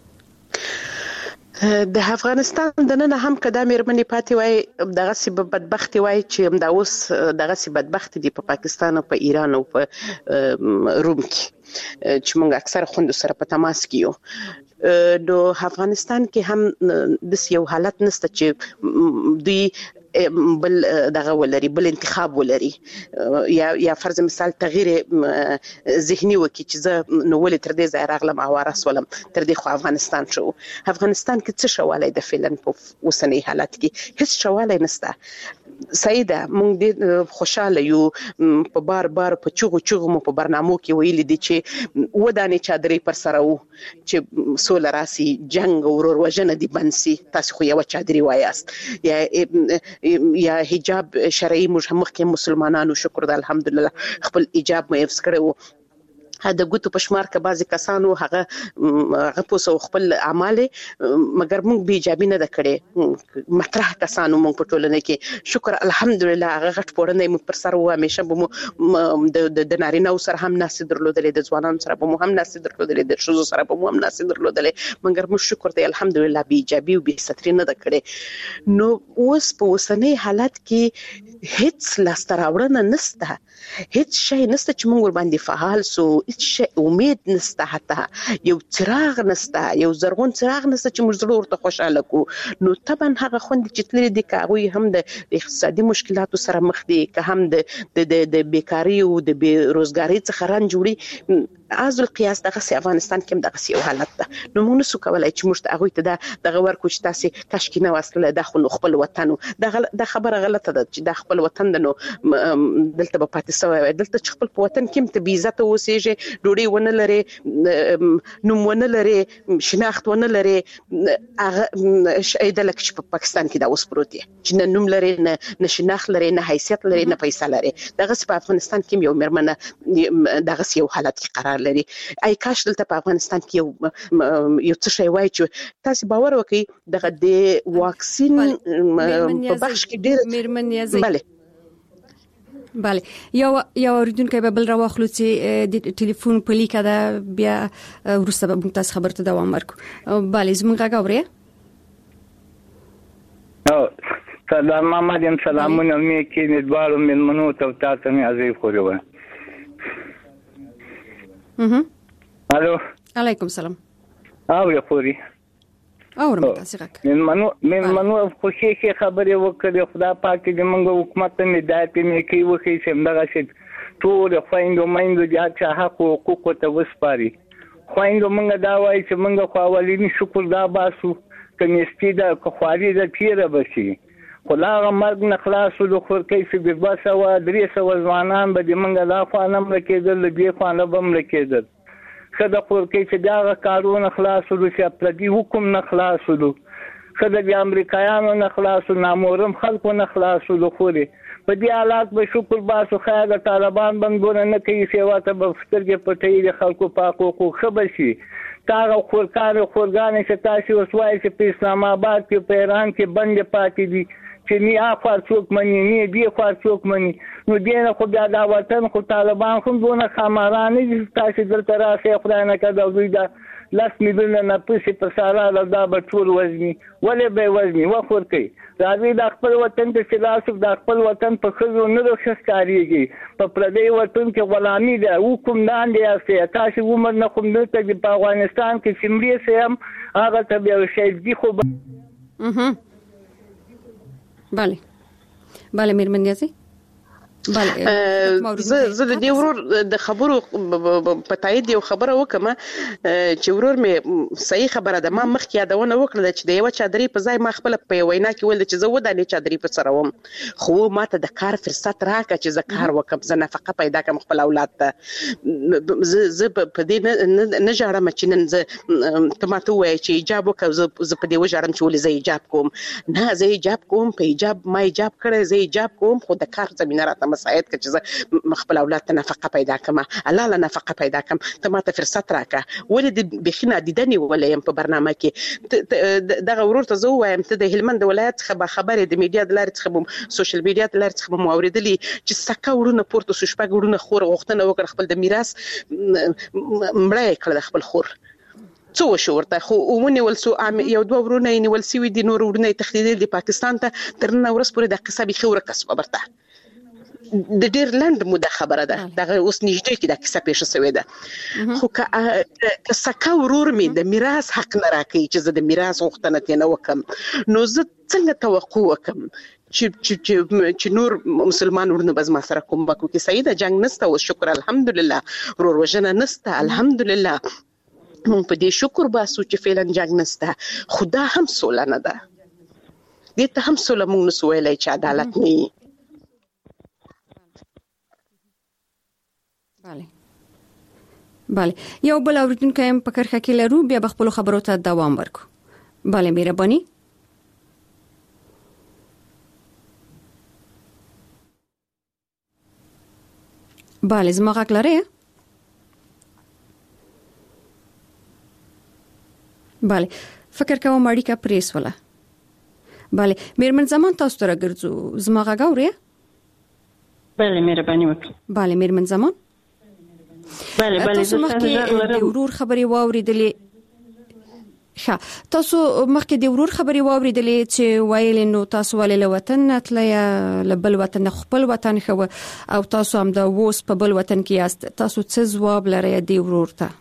د افغانستان د نن هم کدا میرمنې پاتې وای دغه سی بدبختی وای چې دا اوس دغه سی بدبختی دی په پاکستان او په ایران او په روم کې چې موږ اکثر خوند سره په تماس کیو نو افغانستان کې هم د یو حالت نشته چې دوی بل دغه ولري بل انتخاب ولري یا یا فرض مثال تغییر ذهني وکي چې زه نو ولې تر دې ځای راغلم او وارث ولم تر دې خو افغانستان شو افغانستان کې څه شوالای د فعلن په اوسنی حالت کې هیڅ شوالای نشته سیده مونږ دې خوشاله یو په بار بار په چغو چغو مو په برنامو کې ویل دي چې ودانې چادرې پر سره وو چې سول راسي جنگ او ورور وجنه دي بنسي تاسو خو یو چادرې وایاست یا یا حجاب شرعي مخکې مسلمانانو شکر د الحمدلله خپل حجاب مې افس کړو د ګوتو پښمار کا بعضی کسانو هغه هغه پوسو خپل اعمال مګر موږ به ایجابي نه کړي مطرح کسانو موږ په ټولنه کې شکر الحمدلله هغه غټ پورنه موږ پر سر و همیشه به د د نارینه سره هم ناسې درلودلې د ځوانانو سره به هم ناسې درلودلې د شوزو سره به هم ناسې درلودلې مګر موږ شکر دی الحمدلله به ایجابي او به ستري نه کړي نو اوس په اوسنۍ حالت کې هیڅ لاستراوړنه نشته هیڅ شي نشته چې موږ ور باندې فعال سو هیڅ امید نشته، حتی یو څراغ نشته، یو زرغون څراغ نشته چې موږ زړه ورته خوشاله کو. نو طبعا هغه خوند چې تللی دي کاوی هم د اقتصادي مشکلاتو سره مخ دي، که هم د د بیکاری او د بیروزګاری څخه رنج وړي. از القياس دغه سي افغانستان کې دغه یو حالت ده. نو موږ نسو کولای چې موږ ته هغه ته دغه ورکو چې تاسو کاشکینه واسطه د خپل وطن دغه د خبره غلطه ده چې د خپل وطن د نو دلته په پاتې سوی دلته چې خپل وطن کې ته بي عزت اوسېږي، ډوډۍ ونه لري، نوم ونه لري، شناخت ونه لري. هغه شاید لکه چې په پاکستان کې دا اوس پروت دی چې نه نوم لري، نه شناخت لري، نه حیثیت لري، نه پیسې لري. دغه په افغانستان کې یو مرمنه دغه یو حالت کې قرار لري. ای کاش دلته په افغانستان کې یو یو څه شی وای چې تاسو باور وکړئ دغه د واکسین په بخش کې ډېر میرمنیازي. بله بله یو یو اوریدونکو به بل راوخلو چې د ټلیفون په لیکه دا بیا ورسته به موږ تاسو خبرته دوام ورکړو. بله زموږ غاوري او سلام محمد یم سلامونه مې کې ندوالو من منو ته تاسو مې عزیز خوري و. اها الو علیکم سلام. او یا خوري اورم تاسو غک من منو من منو خو شي خبرې وکړې خدا پاک دې موږ حکومت ته هدایت مې کوي وخی چې دغه شي ټول خويندو مېندو چې حق او حقوق ته وسپاري. خويندو موږ دا وایي چې موږ خو اولینی شکر دا باسو کنيستي دا خواري دا پیره بشي خلاغه مرګ نه خلاصو د خورکې چې د باسه و درې سو ځوانان به موږ لا خوانم لکېدل دې خوانه بم لکېدل خدای خورکې چې دا کارونه خلاصو چې پردي حکم نه خلاصو خدای د امریکایانو نه خلاصو نامورم خلکو نه خلاصو د خوري په دې حالات به شکر باسو خیر د طالبان بندونه نه کوي سیوا ته به سترګې پټي د خلکو پاکو خو خبشي تاغه خورکار خورګان چې تاسو وسوای چې په اسلام آباد کې په ایران کې بند پاتې دي چې نه اخر څوک مني نه دی خو څوک مني. نو دینه خو بیا دا وطن خو طالبان هم دونه خمارانه دي تاسو دلته راځي خدای نه کړه دوی دا لاس میدل نه پېښه په سارا دا به ټول وزني ولې به وزني وخور کوي راځي د خپل وطن ته چې لاسو د خپل وطن په خزو نه رخصتاريږي په پردي وطن کې غلامي ده حکم لاندې اسه تاسو عمر نه کوم دلته په افغانستان کې سیمړي سم هغه ته بیا شي دي خو اها بله بله میرمنیازي. بله زه زه د دې ورور د خبرو په تایید یو خبره وکم چې ورور مې صحیح خبره ده. ما مخکې یادونه وکړه چې د یو چادرې په ځای ما خپل په وینا کې ول چې زه ودانې چادرې په سره وم خو ماته د کار فرصت راکړه چې زه کار وکم زه نفقه پیدا کړم خپل اولاد ته. زه په دې نه جوړم چې نن زه تماته وای چې ایجاب وکم زه په دې وجارم چې ولې زه ایجاب کوم نه زه ایجاب کوم په ایجاب ما ایجاب کړی زه ایجاب کوم خو د کار زمينه راته مساعد کړ چې زه خپل اولاد ته نفقه پیدا کړم الله له نفقه پیدا کړم ته ماته فرصت راکړه ولې د بخینه دیدنی ولې په برنامه کې دغه ورور ته زه وایم ته د هلمند ولایت څخه خبرې د میډیا د لارې څخه سوشل میډیا د لارې څخه مو اوریدلې چې سکه ورونه پورته سو شپږ ورونه خور غوښتنه وکړ خپل د میراث مړای کړ خپل خور څو شو ورته خو ومني ولسو یو دوه ورونه یې نیول سوي دي نور ورونه تخدید د پاکستان ته تر نن ورځ پورې د قصابي خوره کسب برته د ډیر لند موده خبره ده دغه اوس نږدې کې د کیسه پیښه شوې ده خو که سکه ورور می د میراث حق نه راکړي چې زه د میراث غوښتنه تنه وکم نو زه څنګه توقع وکم چې چې چې نور مسلمان ورنه بز ما سره کوم بکو کې سیده جنگ نسته او شکر الحمدلله ورور وجنه نسته الحمدلله مونږ په دې شکر باسو چې فعلا جنگ نسته خدا هم سوله نه ده دې ته هم سوله مونږ نسو ویلای چې عدالت نه بله بله یو بل اوریدونکو هم په کرخه کې لرو بیا به خپل خبرو ته دوام ورکو. بله مهرباني. بله زما غږ لرئ؟ بله فکر کوم اړیکه پریس ولا. بله میرمن زمان تاسو ته راګرځو زما غږ اورئ؟ بله مهرباني وکړئ. بله میرمن زمان. بله بله تاسو مخکې د ورور خبرې واوریدلې ښه تاسو مخکې د ورور خبري واوریدلې چې وایي نو تاسو ولې له وطن تلې له بل وطن خپل وطن خو او تاسو هم د ووس په بل وطن کې یاست تاسو څه ځواب لرئ د ورور ته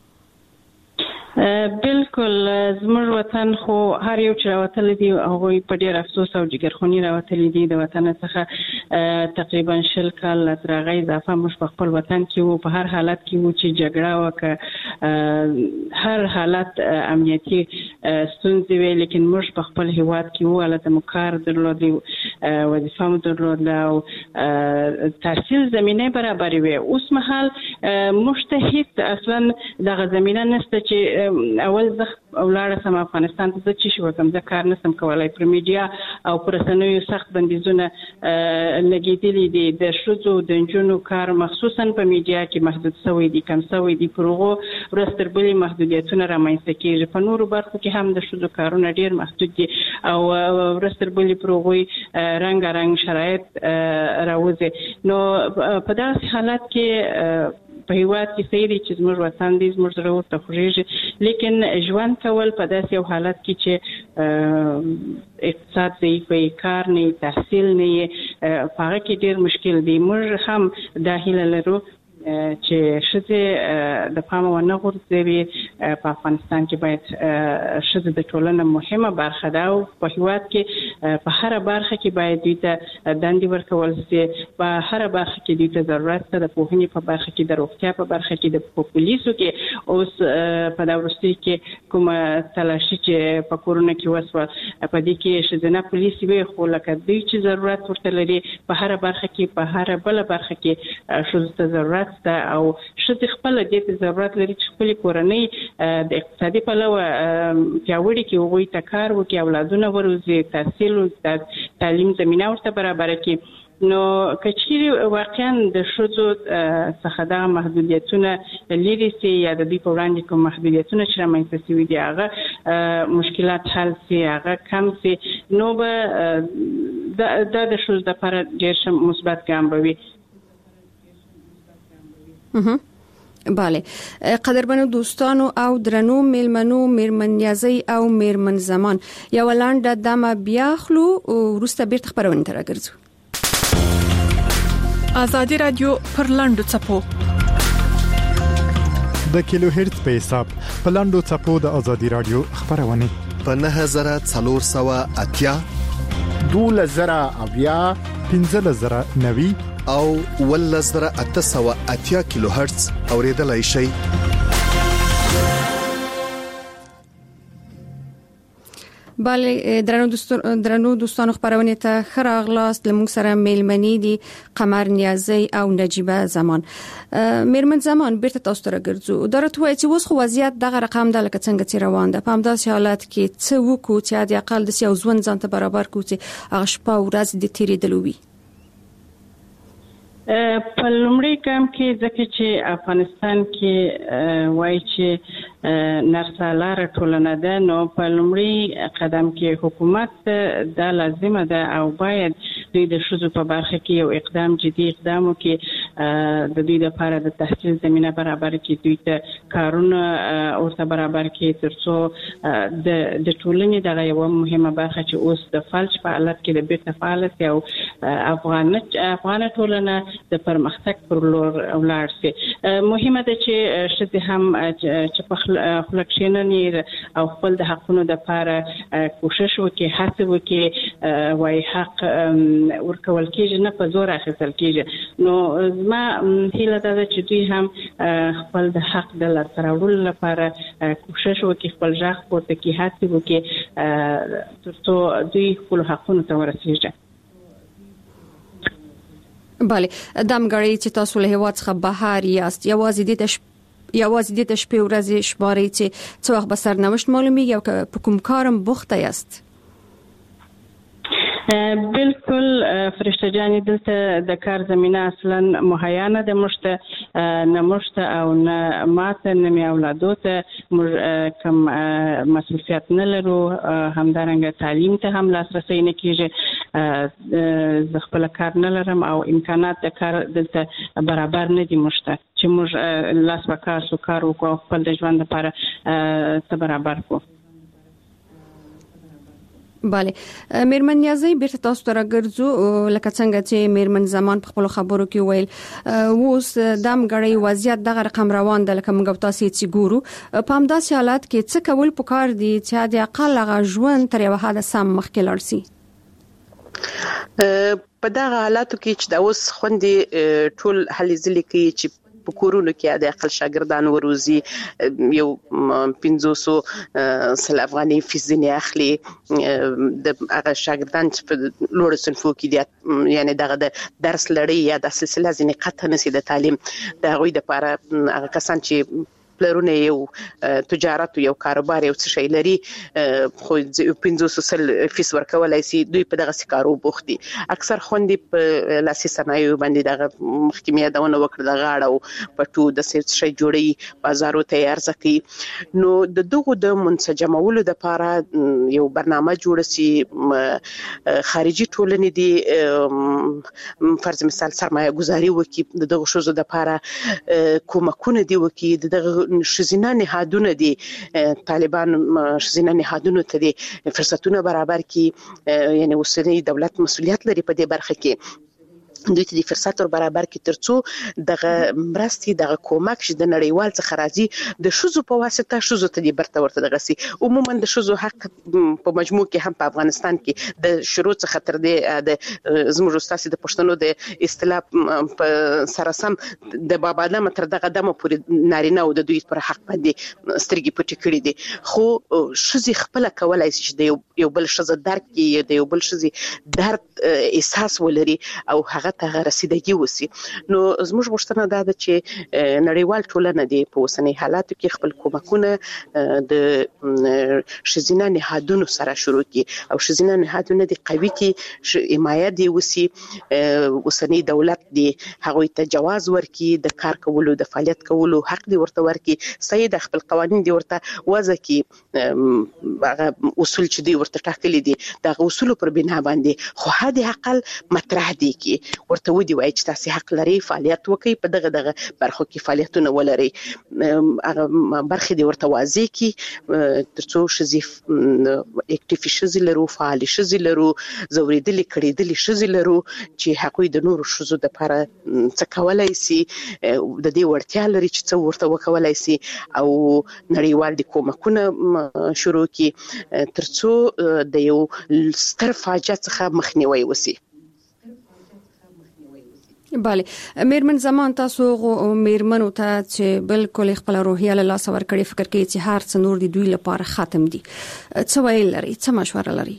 بالکل زموږ وطن خو هر یو چې راوتل دي هغه په ډیر افسوس او جګرخونی راوتل دي د وطن څخه تقریبا شل کال تر غي اضافه مش په خپل وطن کې وو په هر حالت کې وو چې جګړه وکړه هر حالت امنیتي ستونزې وي لیکن مش په خپل هیواد کې وو البته مکار درلودي وظیفه مو درلوده او تحصیل زمينه برابر وي اوس مهال مجتهد اصلا دغه زمينه نشته چې اول زه ولاړه سم افغانستان ته چې شو کوم ځکه کار نسم کولای پر میډیا او پر رسنیو سخت بندیزونه لګیدلې دي د شوزو د جنونو کار مخصوصا په میډیا کې محدود شوی دي کم شوی دي پروغو ورستربلي محدودیتونه رامنځته کیږي په نورو برخو کې هم د شوزو کارونه ډیر محدود دي او ورستربلي پروغوي رنگ رنگ شرایط راوځي نو په داسې حالت کې په هیواد کې سېری چې زموږ وطن دې زموږ سره ورته خوږي لیکن ژوند کول په داسې یو حالت کې چې اقتصاد ضعیف وي کار نه تحصیل نه هغه کې ډیر مشکل دی موږ هم داخله لرو چې شته د پامه ونه غورځوي په افغانستان کې باید شته د ټولنې مهمه برخه ده او په هیواد کې په هر برخه کې باید دوی ته دندې ورکول شي په هر برخه کې دوی ته ضرورت ده په هني په برخه کې د روغتیا په برخه کې د پولیسو کې اوس په دا ورستي کې کوم تلاشي چې په کورونا کې وسوه په دې کې شذنا پولیس وي خو لکه دوی چې ضرورت ورته لري په هر برخه کې په هر بل برخه کې شذ ضرورت او شته خپل د دې ضرورت لري چې خپل کورنۍ د اقتصادي پلوه پیاوړي کې وګړي تکار وکي اولادونه ورزي تحصیل او تعلیم زمينه ورته برابر کړي نو کچېری واقعا د شوزو څخه د محدودیتونه لري سي یا د دې په وړاندې کوم محدودیتونه چې رامنځته شوي دي هغه مشکلات حل سي هغه کم سي نو به د د شوز د لپاره ډېر مثبت ګام وي بله قدرمنو دوستانو او درنو میلمنو میرمنیازي او میرمن زمان یو لاندې دمه بیا خلو ورسته بیرته خبرونه تر راګرځو ازادي رادیو پر لاندو چپو د کیلو هرتز په حساب په لاندو چپو د ازادي رادیو خبرونه په نه هزار څلور سوه اتیا دوله زره اویا پنځه زره نوي او ولزره اته سوه اتیا کیلو هرتز اوریدلای شي بله درنو دوستانو درنو دوستانو خبرونه ته خراغلاست لمون سره میلمنی دي قمر نیازی او نجیبه زمان میرمن زمان بیرته تاسو ته راګرځو درته وایي چې اوس خو وضعیت دغه رقم د لکه څنګه چې روان ده په همداسې حالت کې څه وکړو چې د اقل د سیاو ځوان ځان ته برابر کړو چې هغه شپه ورځ د تیرې دلوي په لومړي ګام کې ځکه چې افغانستان کې وایي چې نرسالار ټولنه ده نو په لومړي قدم کې حکومت دا لازمه ده او باید دوی د شوزو په برخه کې یو اقدام جدي اقدام وکړي د دوی لپاره د تحصیل زمينه برابر کړي دوی ته کارونه ورته برابر کړي ترڅو د د ټولنې دغه یو مهمه برخه چې اوس د فلج په حالت کې د بیرته فعالیت او افغان افغان ټولنه د پرمختګ پر لور ولاړ شي مهمه ده چې شته هم چې په خلکشننی او خپل د حقونو د لپاره کوشش وکړي هڅه وکړي وای حق ورکول کېږي نه په زور اخیستل کېږي نو ما هیله ده چې دوی هم خپل د حق د لاسته راوړلو لپاره کوشش وکړي خپل ځخ پورته کې هڅه وکړي ترڅو دوی خپل حقونو ته ورسیږي بله دمګړی چې تاسو له هیواد څخه بهر یاست یوازې د تش یوازې د شپې ورځې شماري چې څو وخت به سرنوشت معلومیږي او په کوم کارم بوخته یاست بالکل فرشته جانې دلته د کار زمينه اصلا مهیا نه ده مشته نه مشته او نه ماته نه می اولادو ته کوم مسؤلیت نه لرو همدارنګه تعلیم ته هم لاسرسي نه کیږي ز خپل کار نه لرم او امکانات د کار دلته برابر نه دي مشته چې موږ لاس وکړو سو کار وکړو خپل د ژوند لپاره ته برابر کو bale میرمن نیازي بیرته تاسو ته راګرځو لکه څنګه چې میرمن زمان په خپل خبرو کې ویل اوس دم غړی وضعیت دغه رقم روان د لکه موږ تاسو چې ګورو په همداسې حالات کې څه کول پکار دي چې د اقل غ ژوند تر یو حد سم مخکې لړسي په دغه حالاتو کې چې د اوس خوندې ټول هلي ځلې کې چې په کورونو کې د اقل شاګردان وروزي یو پنځوس سل افغاني فیزنی اخلي د هغه شاګردان چې په لوړ صنفو کې دي یعنی دغه د درس لړۍ یا د سلسله ځنې قطع نشي د تعلیم د غوي د لپاره هغه کسان چې پلرونه یو تجارت یو کاروبار یو څه شي لري خو پنځوس سل فیس ورکولای شي دوی په دغه سکارو بوخت دي اکثر خوندې په لاسي صنایع باندې دغه محکمه دونه وکړه د غاړه پټو د څه شي جوړي بازارو ته ارزکي نو د دغه د منسجمولو د لپاره یو برنامه جوړ شي خارجي ټولنې دي فرض مثال سرمایه گذاري وکي دغه شوزو د لپاره کومکونه دي وکي دغه شزینه نهادونه دي طالبان شزینه نهادونه ته دي فرصتونه برابر کی یعنی اوسنی دولت مسؤلیت لري په دې برخه کې دوی ته د فرصت ور برابر کی ترڅو دغه مرستي دغه کومک چې د نړیوال څخه راځي د شوزو په واسطه شوزو ته د برته ورته دغه سي عموما د شوزو حق په مجموع کې هم په افغانستان کې د شروع څخه تر دې د زموږ استاد د پښتنو د اصطلاح په سرسم د بابا دمه تر دغه دمه پورې نارینه او د دوی پر حق باندې سترګې پټې کړې دي خو شوزي خپل کولای شي چې د یو بل شزه درک کې د یو بل شزي درد احساس ولري او هغه ته رسیدګي وسی نو زموږ مشتنه دا ده چې نړیوال ټولنه دی په اوسنی حالاتو کې خپل کومکونه د شزینه نهادونو سره شروع کی او شزینه نهادونه د قوی کې حمایت دی وسی اوسنی دولت دی هغه ته جواز ورکي د کار کولو د فعالیت کولو حق دی ورته ورکي سید خپل قوانين دی ورته وضع کی هغه اصول چې دی ورته ټاکلي دي د اصول پر بنا باندې خو هدي اقل مطرح دي کی ورته ودی وای چې تاسو حق لري فعالیت وکړي په دغه دغه برخو کې فعالیتونه ولري هغه برخې دی ورته واضح کی ترڅو شزي اکټیف شزي لرو فعال شزي لرو زوریدلې کړېدلې شزي لرو چې حقوق د نور شزو د لپاره څه کولای شي د دې ورتیا لري چې څه ورته وکولای شي او نړیوال د کومکونه شروع کی ترڅو د یو ستر فاجعه څخه مخنیوي وسی bale میرمن زمان تاسو میرمنو ته چې بالکل خپل روحیه له لاس ور کړی فکر کوي چې هر څه نور دی دوی لپاره ختم دي څه ویل لري څه مشوره لري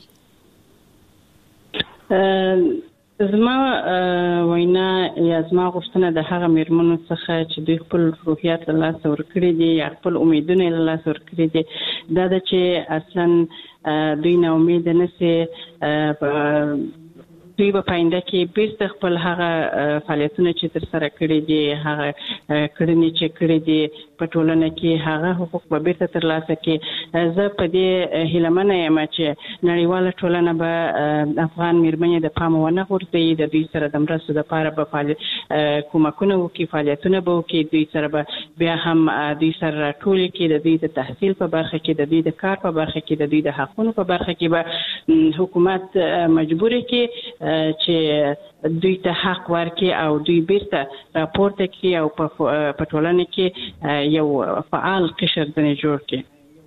زما وینا یا زما غوښتنه د هغه میرمنو څخه چې دوی خپل روحیات له لاس ور کړی دي یا خپل امیدونه له لاس ور کړی دي دا د چې اصلا دوی نه امید نه سي دوی په پاینده کې بیرته خپل هغه فعالیتونه چې تر سره کړی دي هغه کړنې چې کړی دي په ټولنه کې هغه حقوق به بیرته ترلاسه کړي زه په دې هیلمنه یم چې نړیواله ټولنه به افغان میرمنې د پام ونه غورځوي د دوی سره د مرستو لپاره به کومکونه وکړي فعالیتونه به وکړي دوی سره به بیا هم دوی سره راټول کړي د دوی د تحصیل په برخه کې د دوی د کار په برخه کې د دوی د حقوقو په برخه کې به حکومت مجبور کړي چې دوی ته حق ورکړي او دوی بیرته راپورته کړي او په ټولنه کې یو فعال قشر ځنې جوړ کړي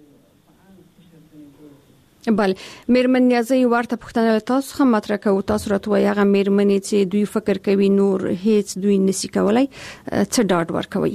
بل میرمن نیازي ورته پښتنه تاسو هم مطرح کوي تاسو راته هغه میرمنې چې دوی فکر کوي نور هیڅ دوی نسی کولای څه ډاډ ورکوي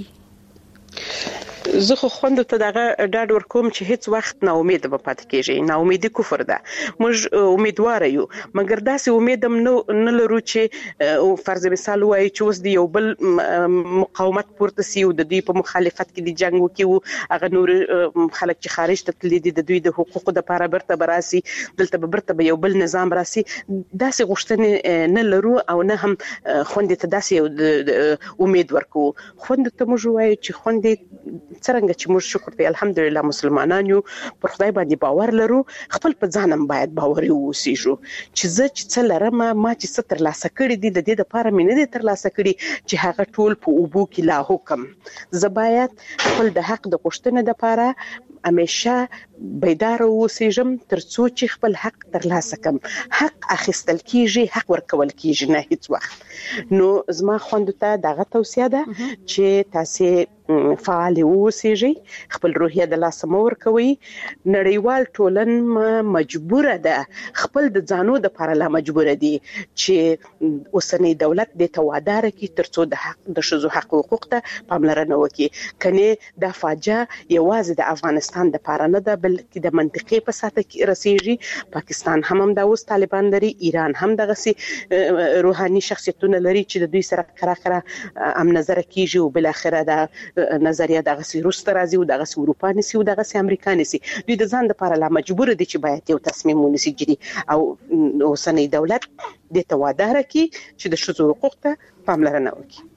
زه خو خوند ته دغه ډاډ ورکوم چې هیڅ وخت نا امید به پاتې کیږي نا امیدي کفر ده موږ امیدوار یو مګر داسې امیدم نه لرو چې فرض مثال وایي چې اوس دی یو بل مقاومت پورته سی او د دوی په مخالفت کې د جنگ وکيو هغه نور خلک چې خارج ته تللي دي د دوی د حقوقو د لپاره برته براسي دلته به برته یو بل نظام راسي داسې غوښتنې نه لرو او نه هم خوند ته داسې امید ورکو خوند ته موږ وایو چې خوند څنګه چې موږ شکر دی الحمدلله مسلمانان یو پر خدای باندې باور لرو خپل په ځانم باید باور ووسیږو چې زه چې څه لرم ما چې څه تر لاسه کړی دي د دې لپاره مې نه دي تر لاسه کړی چې هغه ټول په اوبو کې لا حکم زه باید خپل د حق د غوښتنې لپاره همیشه بیدار اوسېږم ترڅو چې خپل حق ترلاسه کړم. حق اخیستل کیږي، حق ورکول کیږي نه هیڅ وخت. نو زما خوندو ته دغه توصیه ده چې تاسو فعال اوسېږئ، خپل روحیه د لاسه مو ورکوي. نړیوال ټولن مجبور ده، خپل د ځانو د لپاره لا مجبور دي چې اوسنی دولت د توادار کی ترڅو د حق د شذو حق حقوق ته پاملرنه وکړي. کني د فاجعه یوازې د افغانستان د لپاره نه ده بلکې د منطقې په ساته کې رسیږي. پاکستان هم هم د اوس طالبان لري، ایران هم دغه سي روحاني شخصیتونه لري چې د دوی سره کراکره ام نظر کیږي او بل اخره د نظریه دغه سي روس راځي او دغه سي اروپا نسی او دغه سي امریکا نسی. دوی د ځان لپاره لا مجبور دي چې باید یو تصمیم ونیسي جدي او اوسنی دولت د توادار کی چې د شذو حقوق ته پاملرنه وکړي.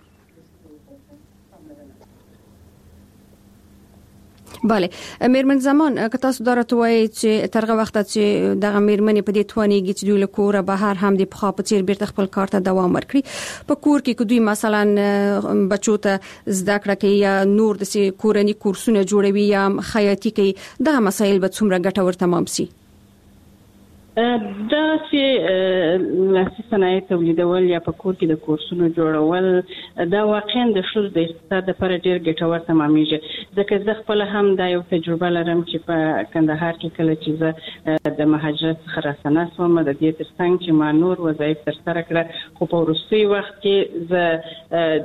بله میرمن زمان که تاسو دارته وایي چې ترغه وخت چې دغه میرمنې په دې توانیږي چې دوی له کوره بهر هم د پخوا په څیر بیرته خپل کار ته دوام ورکړي. په کور کې که دوی مثلا بچو ته زده کړه کوي یا نور د کورني کورسونه جوړوي یا خیاطي کوي، دغه مسایل به څومره ګټور تمام سي؟ دا چې لاسي صنایع تولیدول یا په کور کې د کورسونو جوړول دا واقعا د ښځو د اقتصاد لپاره ډېر ګټور تمامیږي. ځکه زه خپله هم دا یو تجربه لرم چې په کندهار کې کله چې زه د مهاجرت څخه راستنه شوم، د دې ترڅنګ چې ما نور وظایف ترسره کړه، خو په وروستي وخت کې زه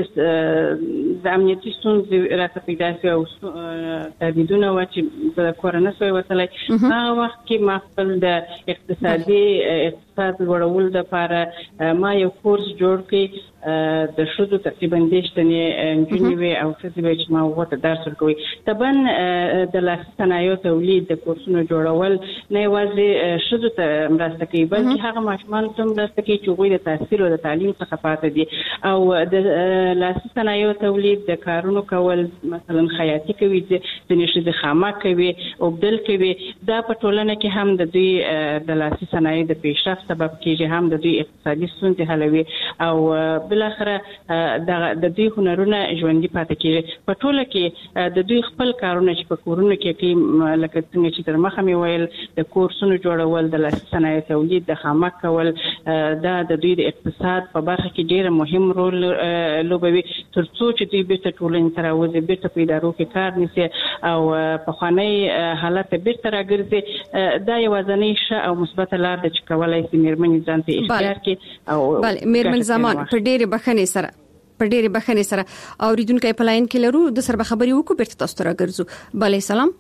ډېر د امنیتي ستونزې راته پیدا شوې او تهدیدونه وه چې زه کور نه شوی وتلی. هغه وخت کې ما خپل د اقتصادي اقتصاد لوړولو لپاره ما یو کورس جوړ کړی د ښځو تقریبا دېرش تنې نجونې وې او ښځې وې چې ما هغو ته درس ورکوي. طبعا د لاسي صنایعو تولید د کورسونو جوړول نه یوازې ښځو ته مرسته کوي بلکې هغه ماشومانو ته مرسته کوي چې هغوی د تحصیل او د تعلیم څخه پاتې دي. او د لاسي صنایعو تولید د کارونو کول، مثلا خیاطي کوي، ځینې ښځې خامک کوي، اوبدل کوي، دا په ټولنه کې هم د دوی د لاسي صنایعو د پیشرفت سبب کېږي، هم د دوی اقتصادي ستونزې حلوي او بالاخره د دوی هنرونه ژوندي پاتې کېږي. په ټوله کې د دوی خپل کارونه چې په کورونو کې کوي، لکه څنګه چې تر مخه مې ویل د کورسونو جوړول، د لاسي صنایعو تولید، د خامک کول، دا د دوی د اقتصاد په برخه کې ډېر مهم رول لوبوي تر څو چې دوی بیرته ټولنې ته راوځي، بیرته په ادارو کې کار نیسي او پخوانی حالت ته بیرته راګرځي. دا یوازینی ښه او مثبته لار ده چې کولی شي مېرمنې ځان ته اختیار کړي. او بله میرمن زمان په ډېرې بخښنې سره په ډېرې بخښنې سره اورېدونکی په لاین کې لرو، د سره به خبرې وکړو، بیرته تاسو ته راګرځو. بله سلام.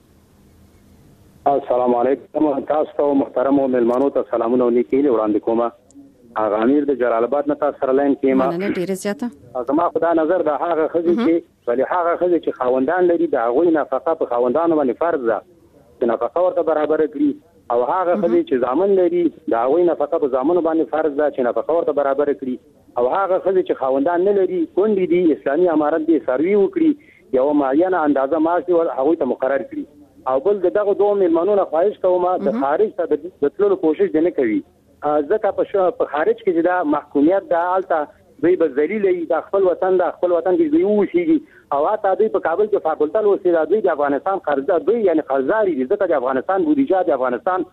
السلام علیکم. تاسو ته محترمو مېلمانو ته سلامونه او نیکۍ وړاندې کوم. هغه امیر د جلال آباد نه تاسو سره لاین کې ما مننه ډېره زیاته. زما خدای نظر د هغه ښځې چې ولې هغه ښځې چې خاوندان لري د هغوی نفقه په خاوندانو باندې فرض ده چې نفقه ورته برابر کړي، او هغه ښځې چې زامن لري د هغوی نفقه په زامنو باندې فرض ده چې نفقه ورته برابر کړي، او هغه ښځې چې خاوندان نه لري کونډې دي اسلامي امارت دې څاروي وکړي، یو معینه اندازه معاش دې هغوی ته مقرر کړي. او بل د دغه دوه مېلمنو نه خواهش کوم د خارج ته د تللو کوشش دې نه کوي، ځکه په خارج کې چې دا محکومیت ده هلته دوی به ذلیل وي، د خپل وطن د خپل وطن کې دوی ووسیږي، او حتی دوی په کابل کې فاکولټل اوسي، دوی د افغانستان قرضدار دوی یعنی قرضداري دي، ځکه د افغانستان بودیجه د افغانستان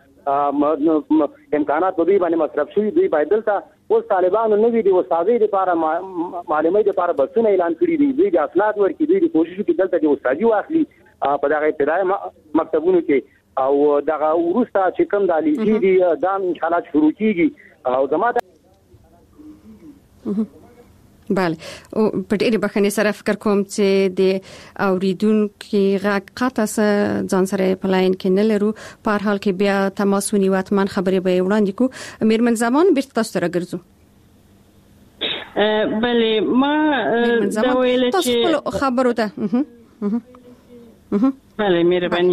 امکانات په دوی باندې مصرف شوي. دوی باید دلته اوس طالبانو نوي د استادۍ لپاره معلمۍ لپاره بسونه اعلان کړي دي، دوی د اسناد ورکړي، دوی د کوشش وکړي دلته د استادي واخلي په دغه ابتدایي مکتبونو کې، او دغه وروسته چې کوم د لیسې دي دا انشاءالله شروع کېږي. او زما بله او په ډېرې بخښنې سره فکر کوم چې د اوریدونکو غږ قطع ځان سره په لاین کې نه لرو، په هر حال کې بیا تماس ونیو، اتمن خبرې به وړاندې کوو. میرمن زمان بیرته تاسو ته راګرځو. بله ما دا ویل چې تاسو خپل خبرو ته بله مهرباني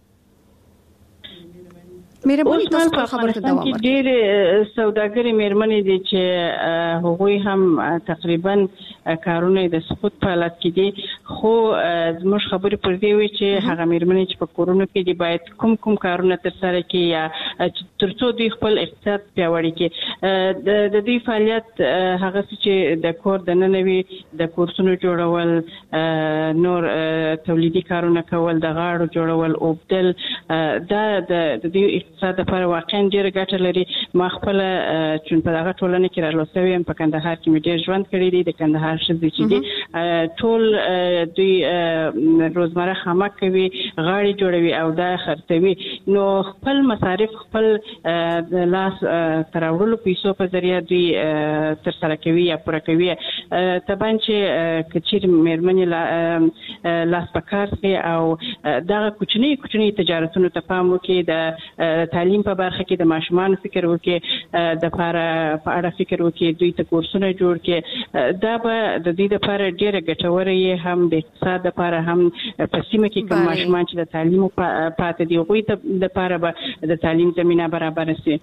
مهرباني تاسو په افغانستان کې ډېر سوداګري مېرمنې دي چې هغوی هم تقریبا کارونه د سقوط په حالت کې دي، خو زموږ خبرې پر دې وي چې هغه مېرمنې چې په کورونو کې دي باید کوم کوم کارونه ترسره کړي یا ترڅو دوی خپل اقتصاد پیاوړی کړي. د د دې فعالیت هغه چې د کور د ننوي د کورسونو جوړول، نور تولیدي کارونه کول، د غاړو جوړول، اوبدل، دا د دې اقتصاد لپاره واقعا ډېر ګټه لري. ما خپل چون په هغه ټولنه کې راغلوسوي هم په کندهار کې مې ډېر ژوند کړی دی. د کندهار ښځې چې دي ټول دوی روزمره خامک کوي، غاړې جوړوي او دا خرڅوي. نو خپل مصارف خپل لاس تراوړلو پیسو په ذریعه دوی ترسره کوي یا پوره کوي. طبعا چې کچیر مېرمنې لاس په کار سي او دغه کوچني کوچني تجارتونو ته پام وکړي، د تعلیم په برخه کې د ماشومانو فکر وکړي، د لپاره په اړه فکر وکړي، دوی ته کورسونه جوړ کړي. دا به د دې لپاره ډېره ګټوره وي، هم د اقتصاد لپاره، هم په سیمه کې کوم ماشومان چې د تعلیم پاتې دي هغوی ته لپاره به د تعلیم زمینه برابر شي.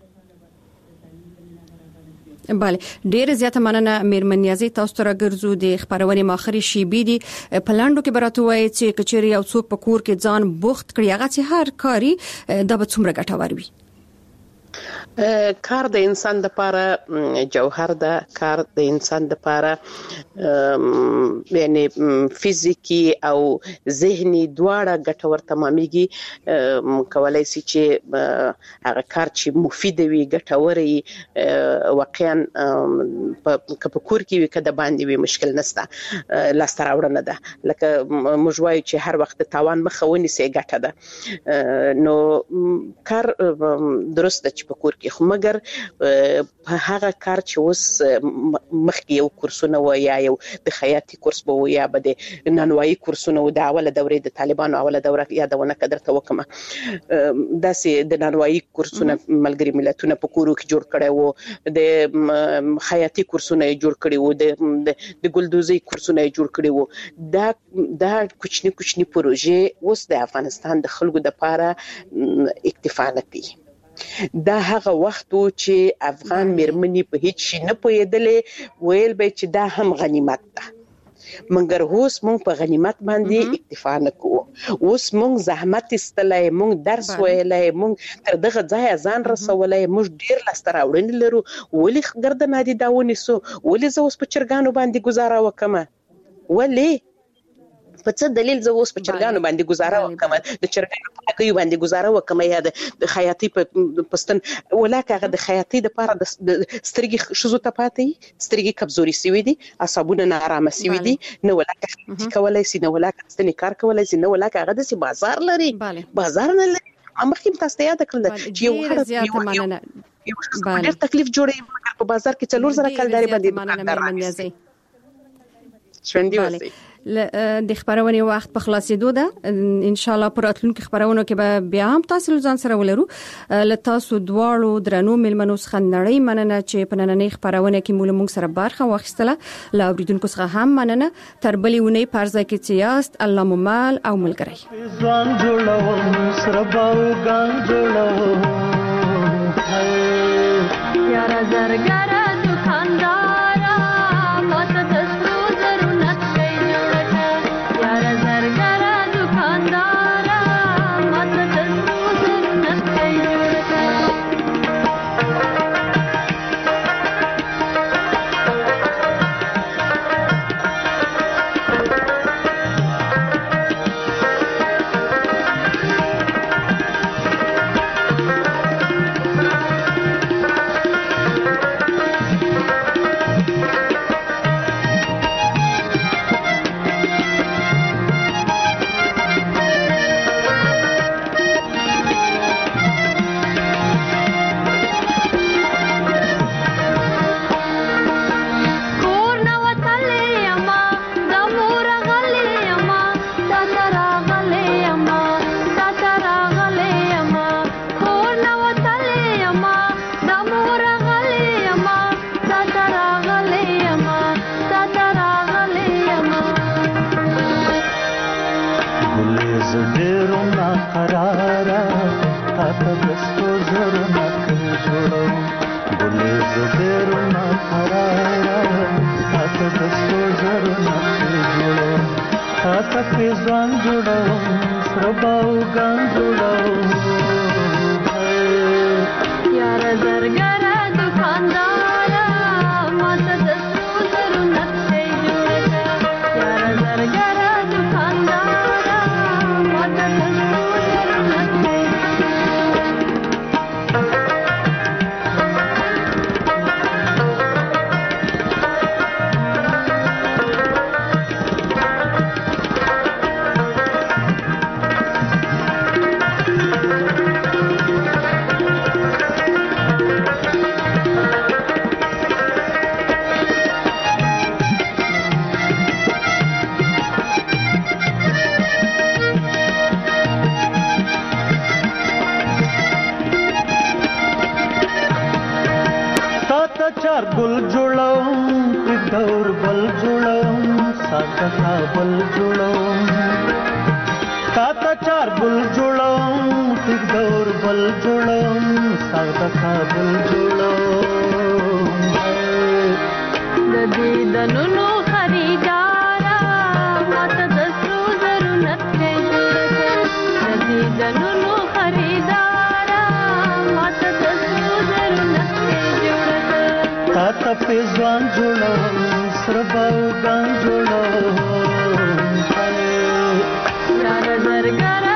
بله، ډېر زیاته مننه میرمن نیازي. تاسو ته راګرځو د خبرونې ماخري شیبې دي په لاندو کې براتو وایي چې کچېری او څوک په کور کې ځان بوخت کړي، هغه چې هر کاری دا به څومره ګټور وي. کار د انسان لپاره جوهر ده. کار د انسان لپاره یعنی فزیکی او ذهني دواړه ګټور تمامېږي. کولای شي چې هغه کار چې مفید وي، ګټور وي، واقعا په کور کې وي، کده باندې وي، مشکل نشته، لاسته راوړنه ده. لکه موږ وایو چې هر وخت د تاوان مخه ونیسي، ګټه ده. نو کار درست ده چې په کور کې، خو مګر په هغه کار چې اوس مخکې یو کورسونه و یا یو د خیاطي کورس به و یا به د نانوایي کورسونه و، د اوله دورې د طالبانو اوله دوره یادونه کدر ته وکم، داسې د نانوایي کورسونه ملګری ملتونه په کورو کې جوړ کړي وو، د خیاطي کورسونه جوړ کړي وو، د ګلدوزي کورسونه جوړ کړي وو. دا دا کوچنی کوچنی پروژې اوس د افغانستان د خلکو د لپاره اکتفا نه کوي. دا هغه وخت و چې افغان میرمنې په هیڅ شي نه پوهېدلې، ویل به چې دا هم غنیمت ده. مګر اوس مونږ په غنیمت باندې اکتفا نه کوو. اوس مونږ زحمت استلای، مونږ درس ویلای، مونږ تر دغه ځای ځان رسولای، مونږ ډیر لاسته راوړنې لرو. ولې ګردن عادي دا ونیسو؟ ولې زه اوس په چرګانو باندې گزاره وکم؟ ولې په څه دلیل زه اوس په چرګانو باندې گزاره وکم؟ د چرګانو په هګیو باندې گزاره وکم یا د خیاطي په پستن؟ ولاکه هغه د خیاطي د لپاره د سترګې ښځو ته پاتې، سترګې کمزوري سوي دي، اعصابونه نارامه سوي دي، نه ولاکه خیاطي کولای شي، نه ولاکه ستنې کار کولای شي، نه ولاکه هغه داسې بازار لري، بازار نه لري. مخکې تاسو ته یاد کړل چې یو هر یو ډېر تکلیف جوړي په بازار کې څلور زره کلداري باندې دکاندار راځي. شوندي وسی د خبرونې وخت په خلاصېدو ده. ان شاء الله پر اتلونکو خبرونو کې به بیا هم تاسو ځان سره ولرو. ل تاسو دواړو درنو ملمنو څخه نړۍ مننه چې په نننۍ خبرونه کې مول موږ سره برخه واخیستله. لا اوریدونکو څخه هم مننه. تر بلې ونې پرځه کې چې یاست الله ممال او ملګری. ځان جوړو سره باو ګان جوړو یار زرګر دکاندار ځان جوړو سره باو ګان جوړو चार गुल जुड़ो दौर बल जुड़ो साता बल जुड़ो साता चार बुल जुड़ो दौर बल जुड़ो साता बल जुड़ो ददी दनुनो खरीदारा मत दसो जरूरत है ददी दनुनो खरीदारा मत दसो जरूरत है ताता पे जवान जुड़ो सरबाऊ गान जुड़ो यार दरगार